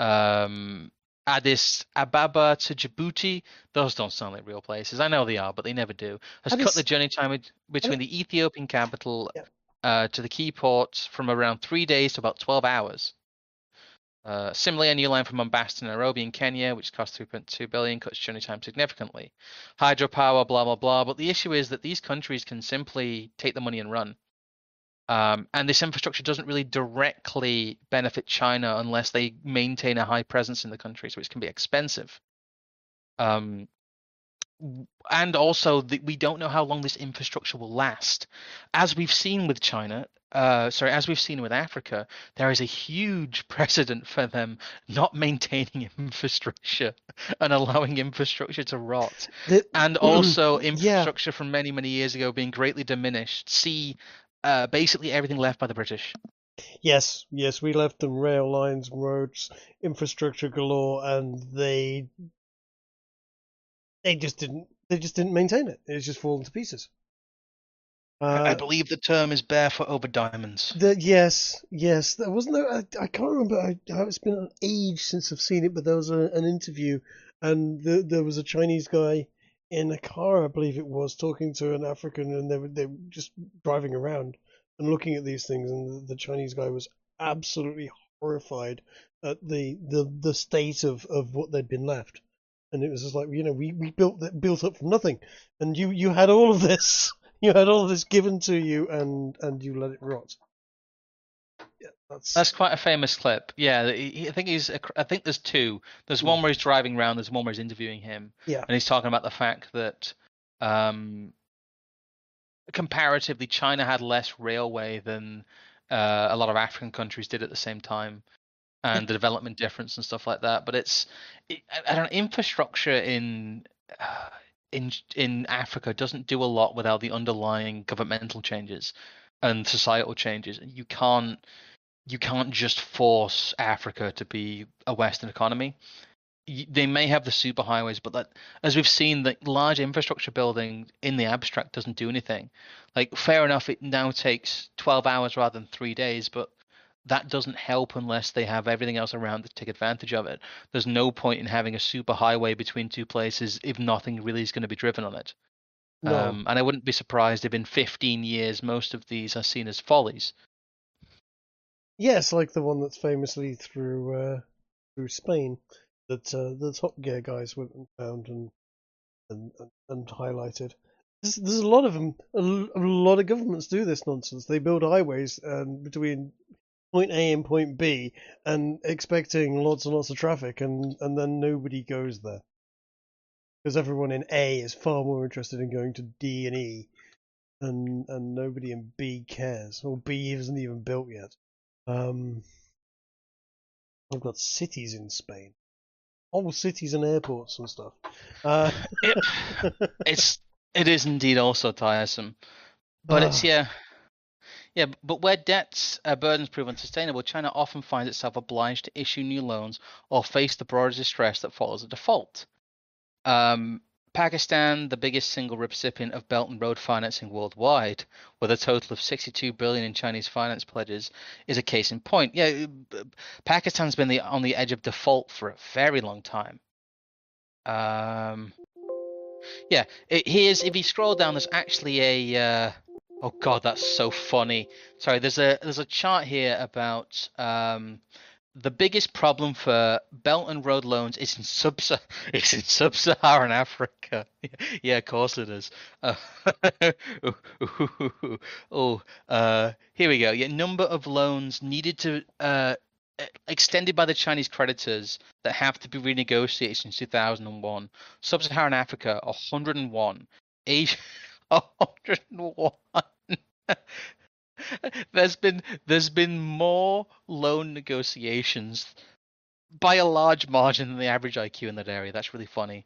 A: um, Addis Ababa to Djibouti. Those don't sound like real places. I know they are, but they never do. Has
B: Addis-
A: cut the journey time between the Ethiopian capital
B: Yeah.
A: uh, to the key ports from around three days to about twelve hours. Uh, similarly, a new line from Mombasa to Nairobi in Kenya, which costs three point two billion, cuts journey time significantly. Hydropower, blah blah blah. But the issue is that these countries can simply take the money and run. Um, and this infrastructure doesn't really directly benefit China unless they maintain a high presence in the countries, which can be expensive. Um, and also, the, we don't know how long this infrastructure will last. As we've seen with China, uh, sorry, as we've seen with Africa, there is a huge precedent for them not maintaining infrastructure and allowing infrastructure to rot.
B: the,
A: And also
B: yeah.
A: infrastructure from many, many years ago being greatly diminished. See, uh, basically everything left by the British.
B: Yes, yes, we left them rail lines, roads, infrastructure galore, and they they just didn't they just didn't maintain it. It's just fallen to pieces. Uh,
A: I believe the term is barefoot over diamonds.
B: the, yes, yes, there wasn't there. I, I can't remember. I, it's been an age since I've seen it, but there was a, an interview, and the, there was a Chinese guy in a car, I believe it was, talking to an African, and they were they were just driving around and looking at these things, and the, the Chinese guy was absolutely horrified at the the, the state of, of what they'd been left. And it was just like, you know, we, we built that built up from nothing, and you, you had all of this, you had all of this given to you, and, and you let it rot. Yeah, that's
A: That's quite a famous clip. Yeah, I think he's. I think there's two. There's one where he's driving around. There's one where he's interviewing him.
B: Yeah.
A: And he's talking about the fact that, um, comparatively, China had less railway than uh, a lot of African countries did at the same time, and the development difference and stuff like that. But it's, it, I don't know, infrastructure in. Uh, in in Africa doesn't do a lot without the underlying governmental changes and societal changes. You can't you can't just force Africa to be a Western economy. y- they may have the superhighways, but that, as we've seen, that large infrastructure building in the abstract doesn't do anything. Like, fair enough, it now takes twelve hours rather than three days, but that doesn't help unless they have everything else around to take advantage of it. There's no point in having a superhighway between two places if nothing really is going to be driven on it.
B: No.
A: Um, and I wouldn't be surprised if in fifteen years most of these are seen as follies.
B: Yes, like the one that's famously through uh, through Spain that uh, the Top Gear guys went and found and and, and, and highlighted. There's, there's a lot of them. A, a lot of governments do this nonsense. They build highways um, between point A and point B, and expecting lots and lots of traffic, and and then nobody goes there because everyone in A is far more interested in going to D and E, and and nobody in B cares. Or B isn't even built yet. Um, I've got cities in Spain, whole cities and airports and stuff. Uh,
A: Yep, it's it is indeed also tiresome, but it's yeah. Yeah, but where debts uh, burdens prove unsustainable, China often finds itself obliged to issue new loans or face the broader distress that follows a default. Um, Pakistan, the biggest single recipient of Belt and Road financing worldwide, with a total of sixty-two billion in Chinese finance pledges, is a case in point. Yeah, Pakistan's been the, on the edge of default for a very long time. Um, yeah, it, here's if you scroll down, there's actually a. Uh, oh God, that's so funny. Sorry, there's a there's a chart here about um, the biggest problem for Belt and Road loans is in sub is in sub-Saharan Africa. Yeah, of course it is. Uh, oh, uh, here we go. Yeah, number of loans needed to uh, extended by the Chinese creditors that have to be renegotiated since two thousand one. Sub-Saharan Africa, one hundred one. Asia, one hundred one. There's been there's been more loan negotiations by a large margin than the average I Q in that area. That's really funny.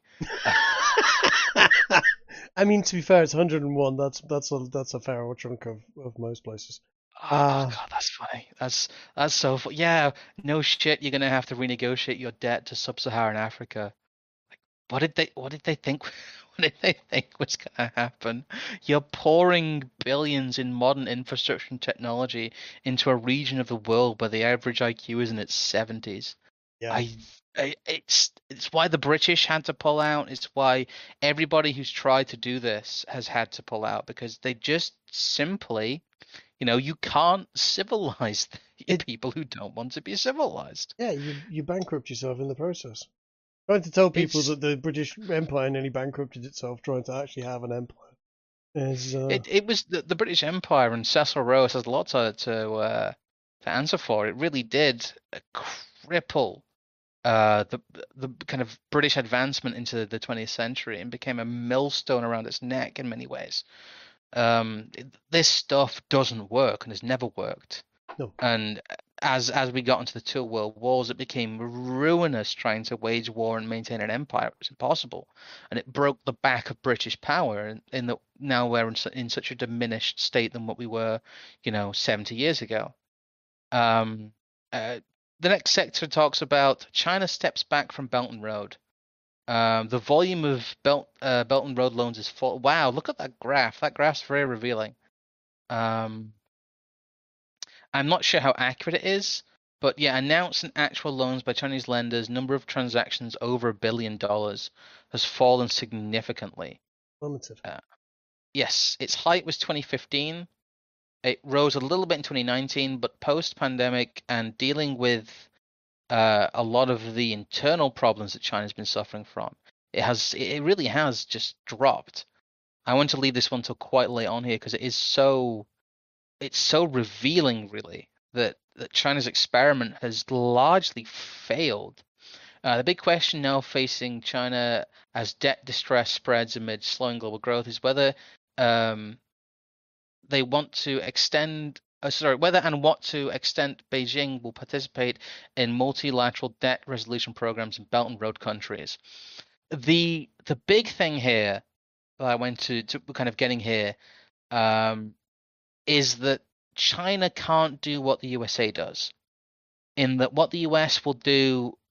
B: I mean, to be fair, it's one hundred one. That's that's a that's a fair chunk of, of most places.
A: Oh
B: Uh,
A: God, that's funny. That's that's so fu- yeah. No shit, you're gonna have to renegotiate your debt to sub-Saharan Africa. What did they What did they think? What did they think was gonna happen? You're pouring billions in modern infrastructure and technology into a region of the world where the average I Q is in its seventies.
B: yeah,
A: I, I it's it's why the British had to pull out. It's why everybody who's tried to do this has had to pull out because they just simply, you know, you can't civilize
B: it
A: people who don't want to be civilized.
B: yeah you you bankrupt yourself in the process. Trying to tell people
A: It's
B: that the British Empire nearly bankrupted itself trying to actually have an empire is uh,
A: it it was the, the British Empire, and Cecil Rhodes has a lot to to uh, to answer for. It really did uh, cripple uh, the the kind of British advancement into the twentieth century and became a millstone around its neck in many ways. Um, it- this stuff doesn't work and has never worked.
B: no.
A: And as as we got into the two world wars, it became ruinous trying to wage war and maintain an empire. It was impossible, and it broke the back of British power. In, in that now we're in, su- in such a diminished state than what we were, you know, seventy years ago. Um, uh, the next sector talks about China steps back from Belt and Road. Um, the volume of Belt uh, Belt and Road loans is full. Wow, look at that graph. That graph's very revealing. Um, I'm not sure how accurate it is, but yeah, announced and actual loans by Chinese lenders, number of transactions over a billion dollars has fallen significantly.
B: Plummeted.
A: Uh, yes, its height was twenty fifteen. It rose a little bit in twenty nineteen, but post-pandemic and dealing with uh, a lot of the internal problems that China's been suffering from, it has it really has just dropped. I want to leave this one till quite late on here because it is so it's so revealing, really, that, that China's experiment has largely failed. Uh, the big question now facing China as debt distress spreads amid slowing global growth is whether um, they want to extend, uh, sorry, whether and what to extent Beijing will participate in multilateral debt resolution programs in Belt and Road countries. The the big thing here that I went to, to kind of getting here um, is that China can't do what the U S A does, in that what the U S will do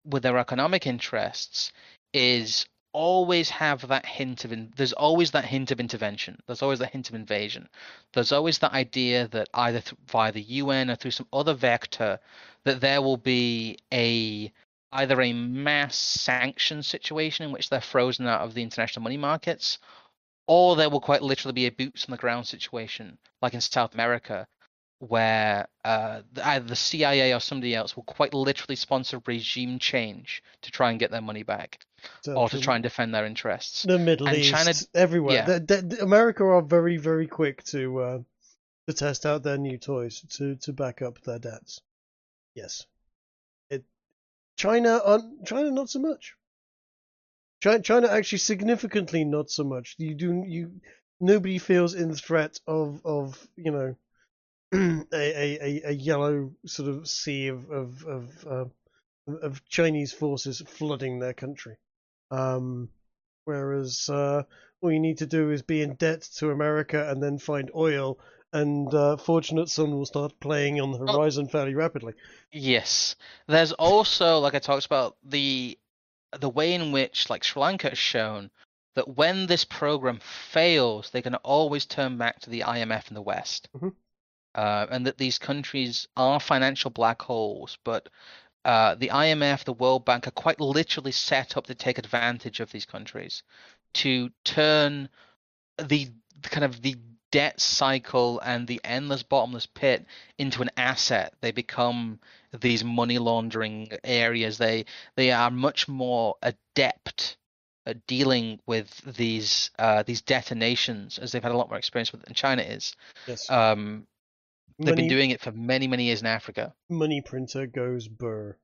A: with their economic interests is always have that hint of in, there's always that hint of intervention. There's always that hint of invasion. There's always that idea that either th- via the U N or through some other vector that there will be a either a mass sanction situation in which they're frozen out of the international money markets, or there will quite literally be a boots on the ground situation, like in South America, where uh, either the C I A or somebody else will quite literally sponsor regime change to try and get their money back, or to try and defend their interests.
B: The Middle
A: and
B: East,
A: China,
B: everywhere.
A: yeah.
B: The, the, the America are very, very quick to uh, to test out their new toys to, to back up their debts. Yes. It China, on China, not so much. China, China actually significantly not so much. You do you nobody feels in threat of of you know a, a, a yellow sort of sea of of of, uh, of Chinese forces flooding their country. Um, whereas uh, all you need to do is be in debt to America and then find oil, and uh, Fortunate Son will start playing on the horizon oh. fairly rapidly.
A: Yes, there's also, like I talked about, the the way in which, like, Sri Lanka has shown that when this program fails, they can always turn back to the I M F in the West,
B: mm-hmm.
A: uh, and that these countries are financial black holes, but uh, the I M F, the World Bank, are quite literally set up to take advantage of these countries, to turn the kind of the debt cycle and the endless bottomless pit into an asset. They become these money laundering areas. They they are much more adept at dealing with these uh, these detonations, as they've had a lot more experience with it than China is.
B: Yes.
A: Um, they've
B: money,
A: been doing it for many, many years in Africa.
B: Money printer goes burr.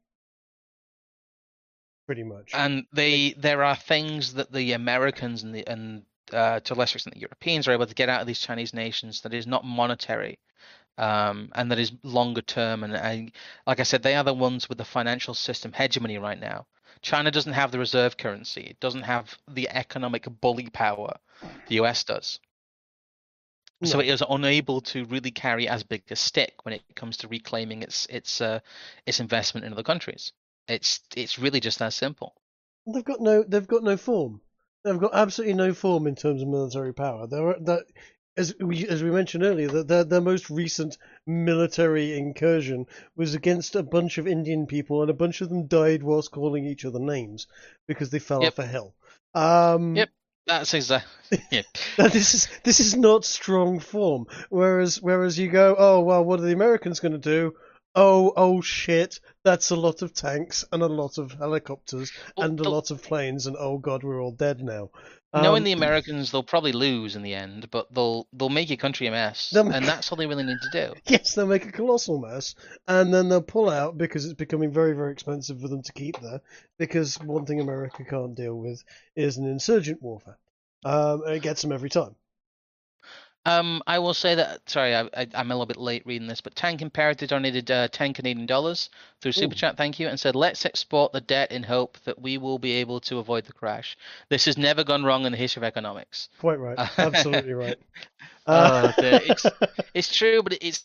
B: Pretty much.
A: And they there are things that the Americans and the and uh, to a lesser extent the Europeans are able to get out of these Chinese nations that is not monetary, um, and that is longer term. And I, like I said, they are the ones with the financial system hegemony right now. China doesn't have the reserve currency. It doesn't have the economic bully power the U S does. No. So it is unable to really carry as big a stick when it comes to reclaiming its its uh, its investment in other countries. It's it's really just that simple.
B: They've got no they've got no form. They've got absolutely no form in terms of military power. They're that as we as we mentioned earlier, that their their most recent military incursion was against a bunch of Indian people, and a bunch of them died whilst calling each other names because they fell
A: yep.
B: off a hill. Um,
A: yep, that's exactly. Yep.
B: this is this is not strong form. Whereas whereas you go, oh well, what are the Americans going to do? Oh, oh shit, that's a lot of tanks and a lot of helicopters well, and a lot of planes, and oh god, we're all dead now. Um,
A: knowing the Americans, they'll probably lose in the end, but they'll they'll make your country a mess, make, and that's all they really need to do.
B: Yes, they'll make a colossal mess, and then they'll pull out because it's becoming very, very expensive for them to keep there, because one thing America can't deal with is an insurgent warfare. Um, and it gets them every time.
A: Um, I will say that, sorry, I, I, I'm a little bit late reading this, but Tank Imperative donated uh, ten Canadian dollars through Super Ooh. Chat, thank you, and said, let's export the debt in hope that we will be able to avoid the crash. This has never gone wrong in the history of economics.
B: Quite right. Absolutely right.
A: Uh, the, it's, it's true, but it's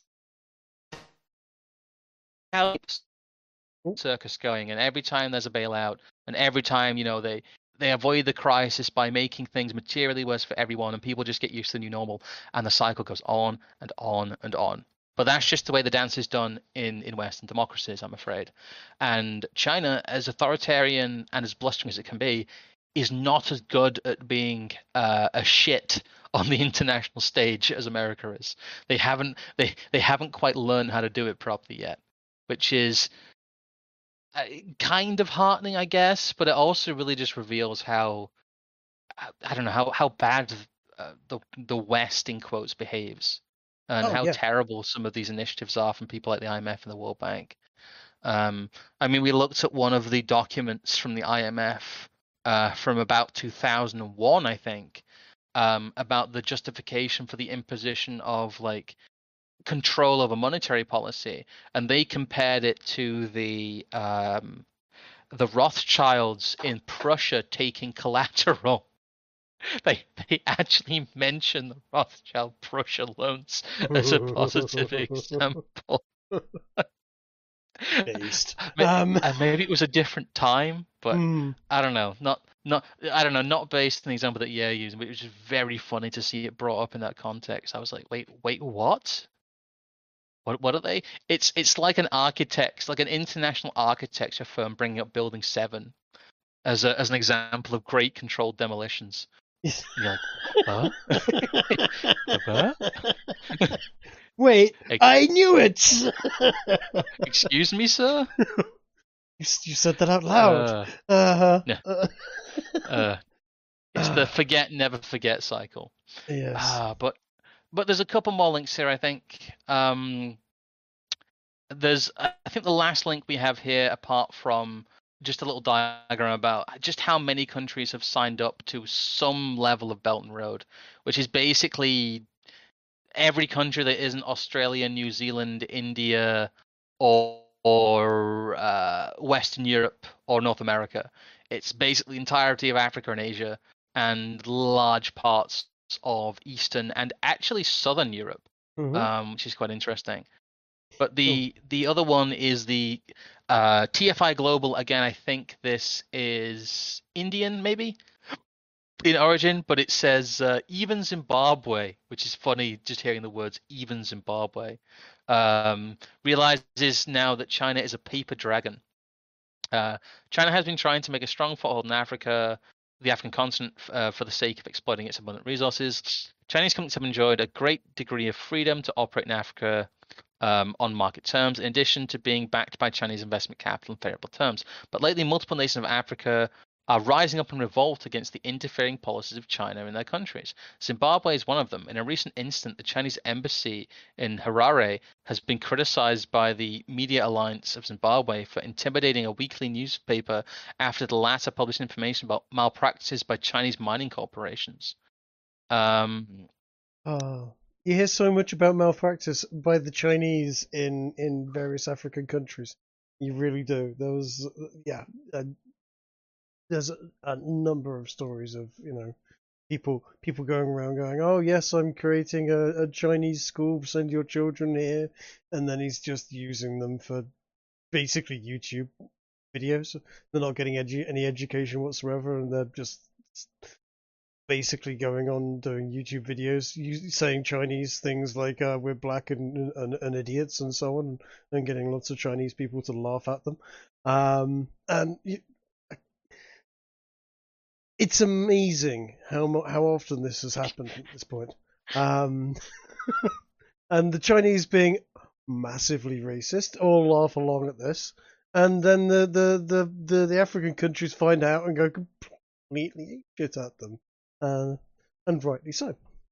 A: how circus going, and every time there's a bailout, and every time, you know, they... They avoid the crisis by making things materially worse for everyone, and people just get used to the new normal, and the cycle goes on and on and on. But that's just the way the dance is done in, in Western democracies, I'm afraid. And China, as authoritarian and as blustering as it can be, is not as good at being uh, a shit on the international stage as America is. They haven't they, they haven't quite learned how to do it properly yet, which is kind of heartening, I guess, but it also really just reveals how, I don't know, how, how bad uh, the the West, in quotes, behaves, and oh, how yeah. terrible some of these initiatives are from people like the I M F and the World Bank. Um, I mean, we looked at one of the documents from the I M F uh, from about two thousand one, I think, um, about the justification for the imposition of, like, control over monetary policy, and they compared it to the um, the Rothschilds in Prussia taking collateral. They they actually mention the Rothschild Prussia loans as a positive example.
B: Based.
A: May-
B: Um,
A: and maybe it was a different time, but
B: mm,
A: I don't know. Not not I don't know. Not based on the example that you're using, but it was just very funny to see it brought up in that context. I was like, wait, wait, what? What what are they? It's it's like an architect, like an international architecture firm bringing up Building Seven as a as an example of great controlled demolitions. And you're like, huh? What?
B: wait,
A: Ex-
B: I knew it.
A: Excuse me, sir?
B: you, s- you said that out loud.
A: Uh,
B: Uh
A: no.
B: huh.
A: Uh, it's the forget never forget cycle.
B: yes.
A: Ah, but but there's a couple more links here. I think um, there's I think the last link we have here, apart from just a little diagram about just how many countries have signed up to some level of Belt and Road, which is basically every country that isn't Australia, New Zealand, India, or or uh, Western Europe or North America. It's basically the entirety of Africa and Asia and large parts of Eastern and actually Southern Europe,
B: Mhm.
A: um, which is quite interesting. But the the other one is the uh, T F I Global. Again, I think this is Indian, maybe in origin, but it says uh, even Zimbabwe, which is funny just hearing the words even Zimbabwe. Um, realizes now that China is a paper dragon. Uh, China has been trying to make a strong foothold in Africa, the African continent, uh, for the sake of exploiting its abundant resources. Chinese companies have enjoyed a great degree of freedom to operate in Africa um, on market terms, in addition to being backed by Chinese investment capital in favorable terms. But lately, multiple nations of Africa are rising up in revolt against the interfering policies of China in their countries. Zimbabwe is one of them. In a recent incident, the Chinese embassy in Harare has been criticized by the Media Alliance of Zimbabwe for intimidating a weekly newspaper after the latter published information about malpractices by Chinese mining corporations. Um,
B: Oh, you hear so much about malpractice by the Chinese in in various African countries. You really do. There was, yeah, uh, there's a, a number of stories of you know people people going around going, oh yes, I'm creating a, a Chinese school. Send your children here, and then he's just using them for basically YouTube videos. They're not getting edu- any education whatsoever, and they're just basically going on doing YouTube videos, saying Chinese things like uh, "we're black and, and, and idiots" and so on, and getting lots of Chinese people to laugh at them. Um, and you, it's amazing how how often this has happened at this point. Um, and the Chinese being massively racist all laugh along at this, and then the the the the, the African countries find out and go completely shit at them. Uh, and rightly so.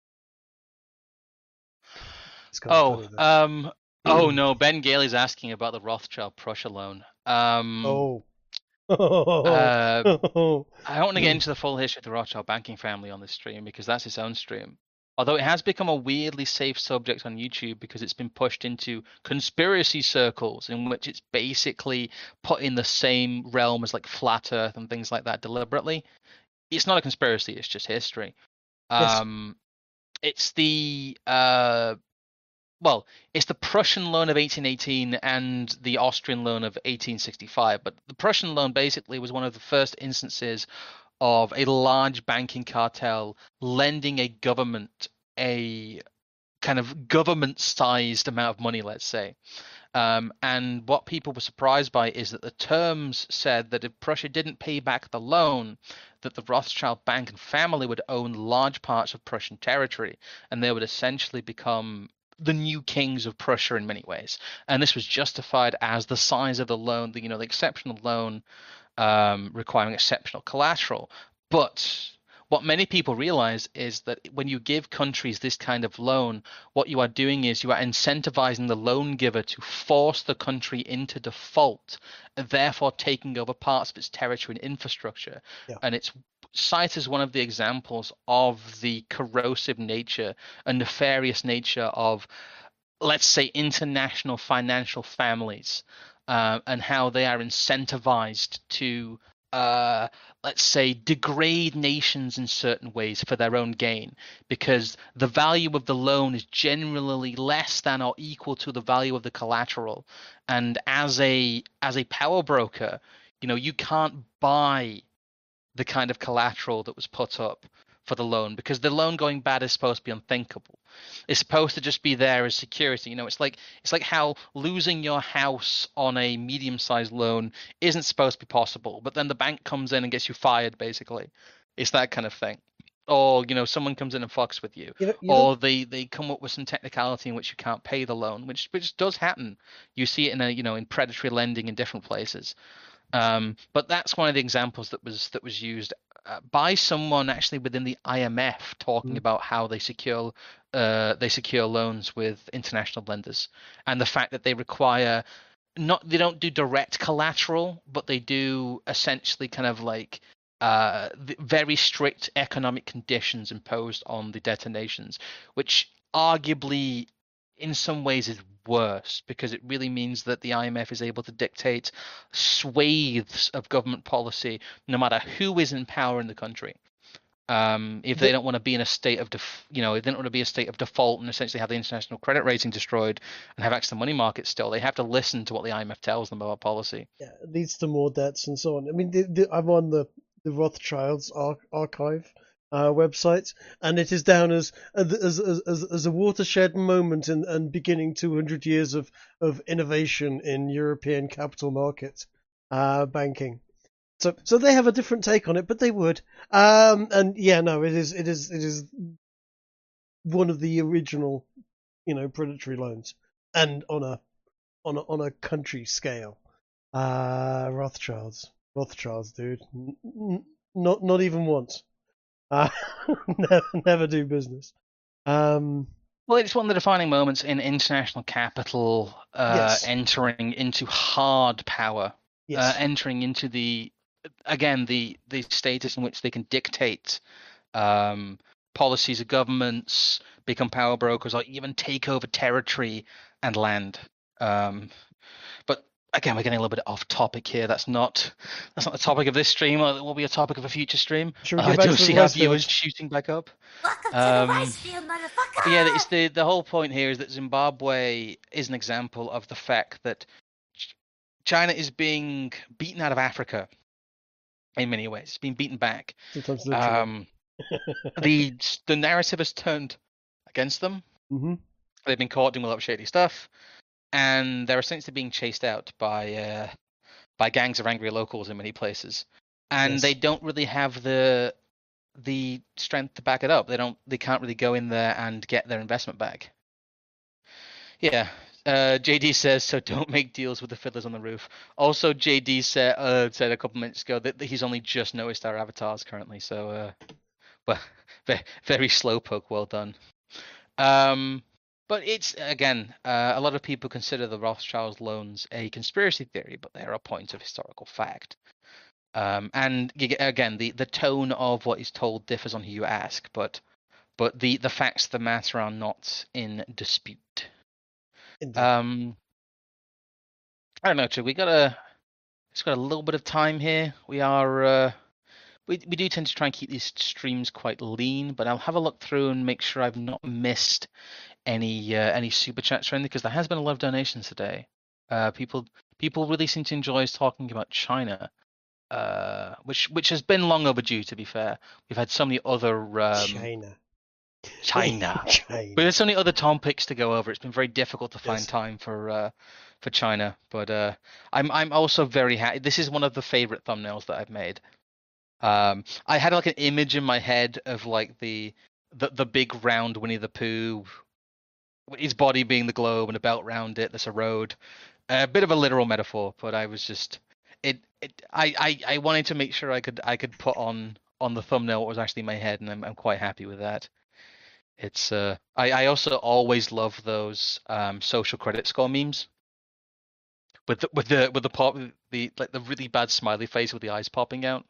B: It's kind
A: oh,
B: of funny, though.
A: um, oh no, Ben Gailey's asking about the Rothschild Prussia loan. Um,
B: Oh.
A: uh, I don't want to get into the full history of the Rothschild banking family on this stream because that's its own stream. Although it has become a weirdly safe subject on YouTube because it's been pushed into conspiracy circles in which it's basically put in the same realm as like flat Earth and things like that deliberately. It's not a conspiracy; it's just history.
B: Yes.
A: Um, it's the uh, well, it's the Prussian loan of eighteen eighteen and the Austrian loan of eighteen sixty-five. But the Prussian loan basically was one of the first instances of a large banking cartel lending a government a kind of government-sized amount of money, let's say. Um, and what people were surprised by is that the terms said that if Prussia didn't pay back the loan, that the Rothschild bank and family would own large parts of Prussian territory, and they would essentially become the new kings of Prussia in many ways. And this was justified as the size of the loan, the you know the exceptional loan um, requiring exceptional collateral. But what many people realize is that when you give countries this kind of loan, what you are doing is you are incentivizing the loan giver to force the country into default, and therefore taking over parts of its territory and infrastructure.
B: Yeah.
A: And it's cited as one of the examples of the corrosive nature and nefarious nature of, let's say, international financial families, uh, and how they are incentivized to uh, let's say, degrade nations in certain ways for their own gain, because the value of the loan is generally less than or equal to the value of the collateral. And as a as a power broker, you know, you can't buy the kind of collateral that was put up for the loan, because the loan going bad is supposed to be unthinkable. It's supposed to just be there as security. You know, it's like it's like how losing your house on a medium-sized loan isn't supposed to be possible, but then the bank comes in and gets you fired, basically. It's that kind of thing. Or, you know, someone comes in and fucks with you.
B: You know, you know,
A: Or they, they come up with some technicality in which you can't pay the loan, which which does happen. You see it in a, you know, in predatory lending in different places. Um, but that's one of the examples that was that was used uh, by someone actually within the I M F, talking
B: Mm.
A: about how they secure uh, they secure loans with international lenders, and the fact that they require not they don't do direct collateral, but they do essentially kind of like uh, the very strict economic conditions imposed on the debtor nations, which arguably in some ways is worse, because it really means that the I M F is able to dictate swathes of government policy no matter who is in power in the country. Um, if they
B: The-
A: don't want to be in a state of, def- you know, they don't want to be a state of default and essentially have the international credit rating destroyed and have access to money markets still, they have to listen to what the I M F tells them about policy.
B: yeah, it leads to more debts and so on. I mean, the, the, I'm on the the Rothschilds ar- archive uh, website, and it is down as as as as, as a watershed moment in and beginning two hundred years of of innovation in European capital market uh, banking. So so they have a different take on it, but they would. Um, and yeah, no, it is it is it is one of the original, you know, predatory loans, and on a on a on a country scale. Uh, Rothschilds, Rothschilds, dude. N- n- not not even once. Uh, never, never do business. Um,
A: Well, it's one of the defining moments in international capital uh,
B: yes,
A: entering into hard power, uh,
B: yes.
A: entering into the, again, the the status in which they can dictate um, policies of governments, become power brokers, or even take over territory and land. Um, but again, we're getting a little bit off topic here. That's not that's not the topic of this stream. Or it will be a topic of a future stream.
B: Should we
A: Uh,
B: get
A: I
B: back
A: do
B: to the
A: see our
B: rice
A: viewers
B: fields?
A: shooting back up.
C: Welcome to the
A: Um,
C: rice field, motherfucker!
A: but yeah, it's the the whole point here is that Zimbabwe is an example of the fact that Ch- China is being beaten out of Africa in many ways. It's being beaten back.
B: Sometimes literally.
A: Um, the the narrative has turned against them.
B: hmm
A: They've been caught doing a lot of shady stuff, and they're essentially being chased out by uh, by gangs of angry locals in many places. And
B: Yes.
A: they don't really have the the strength to back it up. They don't. They can't really go in there and get their investment back. Yeah. Uh, J D says, so don't make deals with the fiddlers on the roof. Also, J D said uh, said a couple minutes ago that, that he's only just noticed our avatars currently. So, uh, well, very, very slow poke. Well done. Um, but it's again, uh, a lot of people consider the Rothschild loans a conspiracy theory, but they're a point of historical fact. Um, and you get- again, the, the tone of what is told differs on who you ask, but but the, the facts of the matter are not in dispute.
B: Indeed.
A: Um, I don't know, Chug. We got a it's got a little bit of time here. We are uh, we we do tend to try and keep these streams quite lean, but I'll have a look through and make sure I've not missed any uh, any super chats or anything, because there has been a lot of donations today. Uh, people people really seem to enjoy us talking about China, uh, which which has been long overdue. To be fair, we've had so many other um,
B: China.
A: China.
B: China.
A: But there's so many other topics to go over. It's been very difficult to find
B: Yes.
A: time for uh, for China. But uh, I'm I'm also very happy. This is one of the favorite thumbnails that I've made. Um, I had like an image in my head of like the the the big round Winnie the Pooh, his body being the globe and a belt round it. There's a road. A bit of a literal metaphor, but I was just it. it I, I I wanted to make sure I could I could put on on the thumbnail what was actually in my head, and I'm I'm quite happy with that. It's uh I, I also always love those um social credit score memes with the with the with the pop the like the really bad smiley face with the eyes popping out.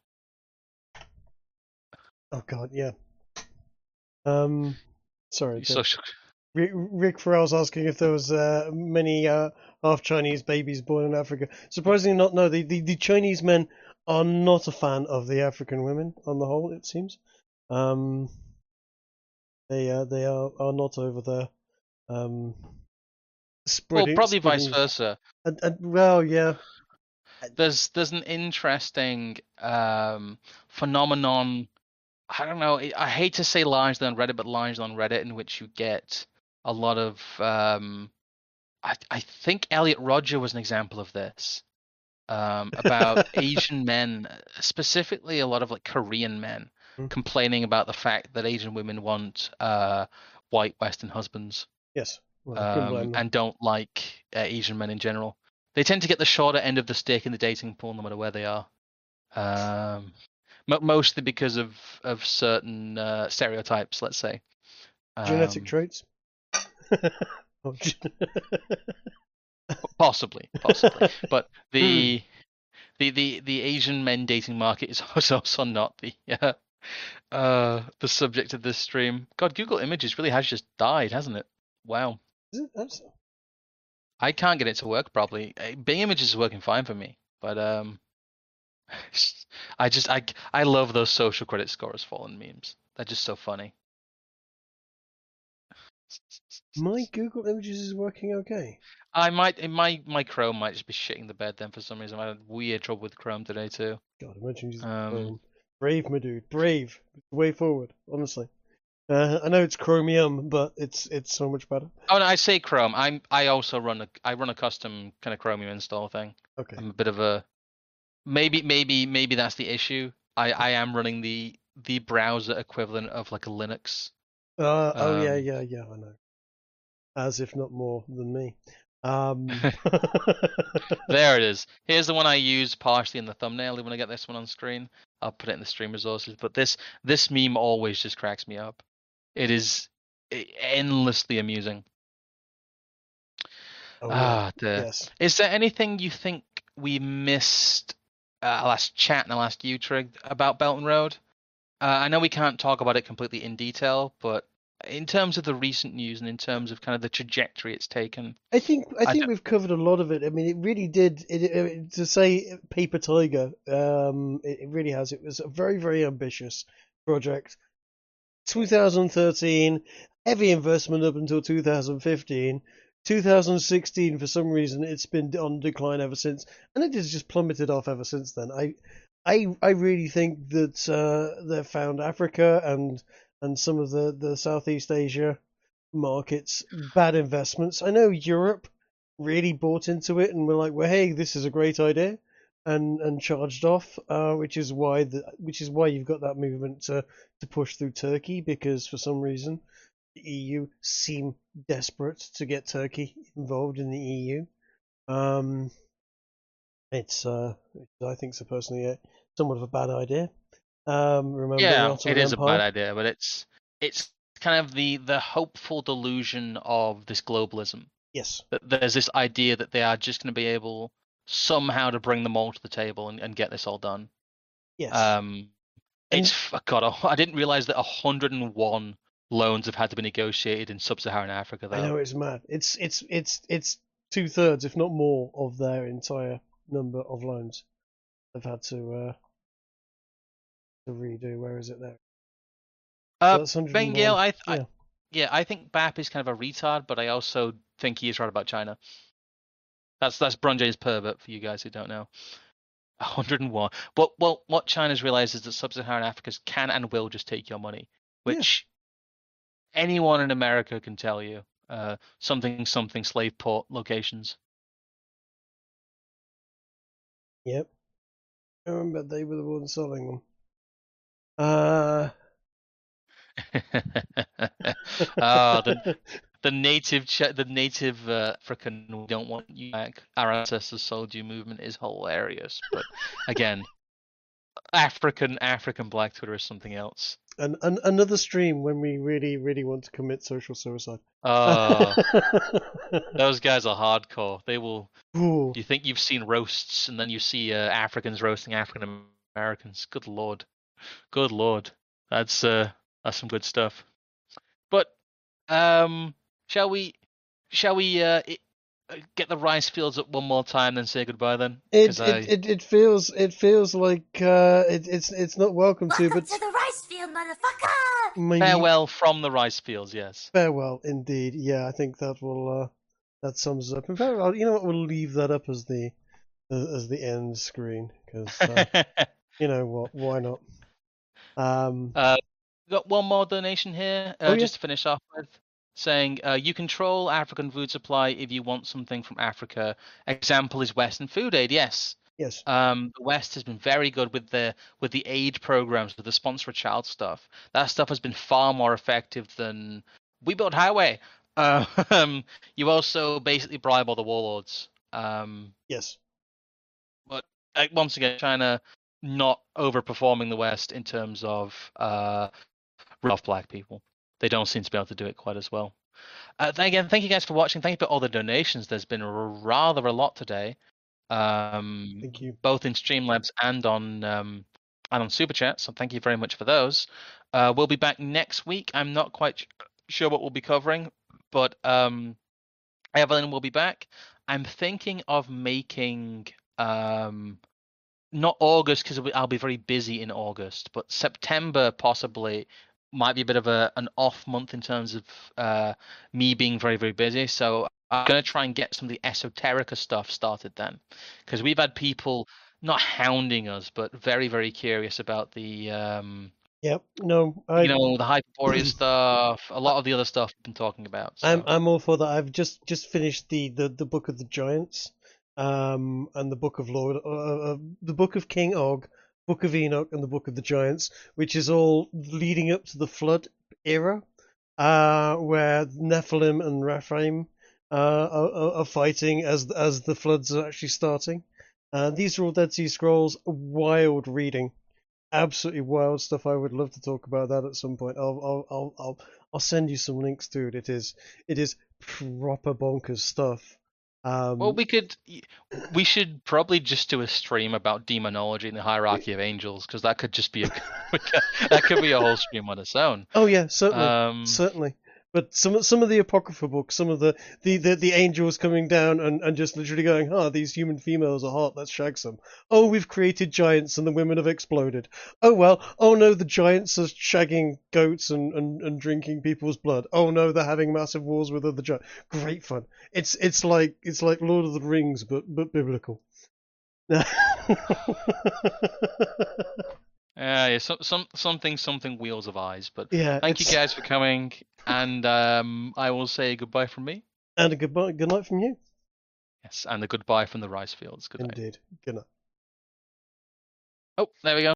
B: Oh God, yeah. Um, sorry. the-
A: Social
B: Rick, Rick Farrell's asking if there was uh, many uh, half Chinese babies born in Africa. Surprisingly, not. No, the, the, the Chinese men are not a fan of the African women on the whole. It seems. Um, they uh, they are, are not over there. Um,
A: Well,
B: spreading
A: probably vice
B: spreading.
A: versa.
B: And, and well, yeah.
A: There's there's an interesting um, phenomenon. I don't know. I hate to say largely on Reddit, but largely on Reddit, in which you get a lot of. Um, I I think Elliot Rodger was an example of this. Um, about Asian men, specifically a lot of like Korean men,
B: Hmm.
A: complaining about the fact that Asian women want uh, white Western husbands,
B: Yes. Well, I couldn't
A: um,
B: blame them.
A: and don't like uh, Asian men in general. They tend to get the shorter end of the stick in the dating pool, no matter where they are. Um, mo- mostly because of of certain uh, stereotypes, let's say.
B: Genetic
A: Um,
B: traits. Oh, ge-
A: possibly, possibly, but
B: Hmm.
A: the the the the Asian men dating market is also not the uh, uh the subject of this stream. God, Google Images really has just died, hasn't it? Wow.
B: Is it? That's,
A: I can't get it to work properly. Uh, Bing Images is working fine for me, but um, I just I I love those social credit scores fallen memes. They're just so funny.
B: my Google Images is working okay.
A: I might my my Chrome might just be shitting the bed then for some reason. I had weird trouble with Chrome today too.
B: God, imagine using
A: Um,
B: Chrome. Brave, my dude. Brave. Way forward. Honestly. Uh, I know it's Chromium, but it's it's so much better.
A: oh no, I say Chrome. I'm I also run a I run a custom kind of Chromium install thing.
B: Okay.
A: I'm a bit of a maybe maybe maybe that's the issue. I I am running the the browser equivalent of like a Linux.
B: Uh, oh yeah,
A: Um,
B: yeah, yeah. I know. As if not more than me. Um.
A: there it is. Here's the one I use partially in the thumbnail. When I get this one on screen, I'll put it in the stream resources. But this this meme always just cracks me up. It is endlessly amusing.
B: Oh yeah.
A: Ah, the
B: Yes.
A: is there anything you think we missed? Uh, I'll ask chat and I'll ask you, Trig, about Belt and Road. Uh, I know we can't talk about it completely in detail, but in terms of the recent news and in terms of kind of the trajectory it's taken,
B: I think I
A: I
B: think
A: don't,
B: we've covered a lot of it. I mean, it really did. It, it, to say Paper Tiger, um, it, it really has. It was a very very ambitious project. twenty thirteen, heavy investment up until two thousand fifteen. two thousand sixteen, for some reason, it's been on decline ever since, and it has just plummeted off ever since then. I, I, I really think that uh, they've found Africa and and some of the, the Southeast Asia markets bad investments. I know Europe really bought into it and were like, "Well, hey, this is a great idea," and and charged off, uh, which is why the which is why you've got that movement to to push through Turkey, because for some reason the E U seem desperate to get Turkey involved in the E U. Um, it's uh, I think so personally, uh, somewhat of a bad idea. Um, remember the
A: yeah, it
B: Ottoman
A: is a bad
B: Empire?
A: idea, but it's it's kind of the the hopeful delusion of this globalism
B: Yes,
A: that there's this idea that they are just going to be able somehow to bring them all to the table and, and get this all done.
B: yes,
A: Um,
B: and
A: it's God, I didn't realize that one hundred one loans have had to be negotiated in sub-Saharan Africa,
B: I
A: though.
B: know it's mad. It's it's it's it's two thirds, if not more, of their entire number of loans they've had to uh, to redo. Where is it there?
A: Uh,
B: So that's
A: Ben Gale,
B: one hundred one.
A: I, I,
B: Yeah.
A: yeah, I think B A P is kind of a retard, but I also think he is right about China. That's that's Brunjay's pervert for you guys who don't know. one hundred one. But well, what China's realized is that sub-Saharan Africa can and will just take your money,
B: Yeah.
A: which anyone in America can tell you. Uh, something something slave port locations.
B: Yep. I remember they were the ones selling them. Uh.
A: Ah, the the native Ch- the native uh, African "we don't want you back. Our ancestors sold you" movement is hilarious. But again, African African Black Twitter is something else.
B: and, and another stream when we really, really want to commit social suicide.
A: Uh those guys are hardcore. They will.
B: Ooh.
A: You think you've seen roasts, and then you see uh, Africans roasting African Americans. Good lord, good lord. That's uh that's some good stuff. But um, shall we? Shall we? Uh, get the rice fields up one more time, then say goodbye. Then,
B: It
A: because
B: it,
A: I
B: it it feels it feels like uh, it, it's it's not welcome to,
C: Welcome
B: but
C: to the rice field, motherfucker!
B: maybe
A: farewell from the rice fields. Yes.
B: farewell indeed. Yeah, I think that will uh, that sums it up. In fact, I'll, you know what? We'll leave that up as the as, as the end screen because uh, you know what? Why not? Um.
A: uh, got one more donation here,
B: Oh
A: uh,
B: yeah.
A: just to finish off with, saying uh, you control African food supply if you want something from Africa. Example is Western Food Aid. Yes.
B: Yes.
A: Um, the West has been very good with the with the aid programs, with the sponsor a child stuff. That stuff has been far more effective than we built highway. Uh, um, you also basically bribe all the warlords. Um,
B: Yes.
A: but uh, once again, China not overperforming the West in terms of uh, off black people. They don't seem to be able to do it quite as well. Uh, again, thank you guys for watching. Thank you for all the donations. There's been rather a lot today. Um,
B: Thank you.
A: both in Streamlabs and on um, and on Super Chat. So thank you very much for those. Uh, we'll be back next week. I'm not quite sure what we'll be covering, but um, Evelyn will be back. I'm thinking of making um, not August because I'll be very busy in August, but September possibly might be a bit of a an off month in terms of uh, me being very very busy. So I'm gonna try and get some of the esoterica stuff started then, because we've had people not hounding us, but very very curious about the um,
B: Yep. No. I.
A: you know the Hyperborea stuff, a lot of the other stuff we've been talking about.
B: I'm
A: So
B: I'm all for that. I've just just finished the the, the book of the giants, um, and the book of Lord, uh, uh, the book of King Og, book of Enoch, and the book of the giants, which is all leading up to the flood era, uh, where Nephilim and Rephaim uh, are, are are fighting as as the floods are actually starting. Uh, these are all Dead Sea Scrolls. Wild reading, absolutely wild stuff. I would love to talk about that at some point. I'll I'll I'll I'll, I'll send you some links to it. It is it is proper bonkers stuff. Um,
A: well, we could, we should probably just do a stream about demonology and the hierarchy of angels, because that could just be a that could be a whole stream on its own.
B: Oh yeah, certainly,
A: Um,
B: certainly. But some some of the apocrypha books, some of the the, the, the angels coming down and, and just literally going, "Ah, oh, these human females are hot. Let's shag some." Oh, we've created giants and the women have exploded. Oh well. Oh no, the giants are shagging goats and, and, and drinking people's blood. Oh no, they're having massive wars with other giants. Great fun. It's it's like it's like Lord of the Rings, but but biblical.
A: Yeah, yeah, some, some, something, something wheels of eyes. But
B: Yeah.
A: thank you
B: it's-
A: guys for coming, and um, I will say goodbye from me.
B: And a goodbye, good night from you.
A: Yes, and a goodbye from the rice fields. Good night.
B: Indeed. Good night.
A: Oh, there we go.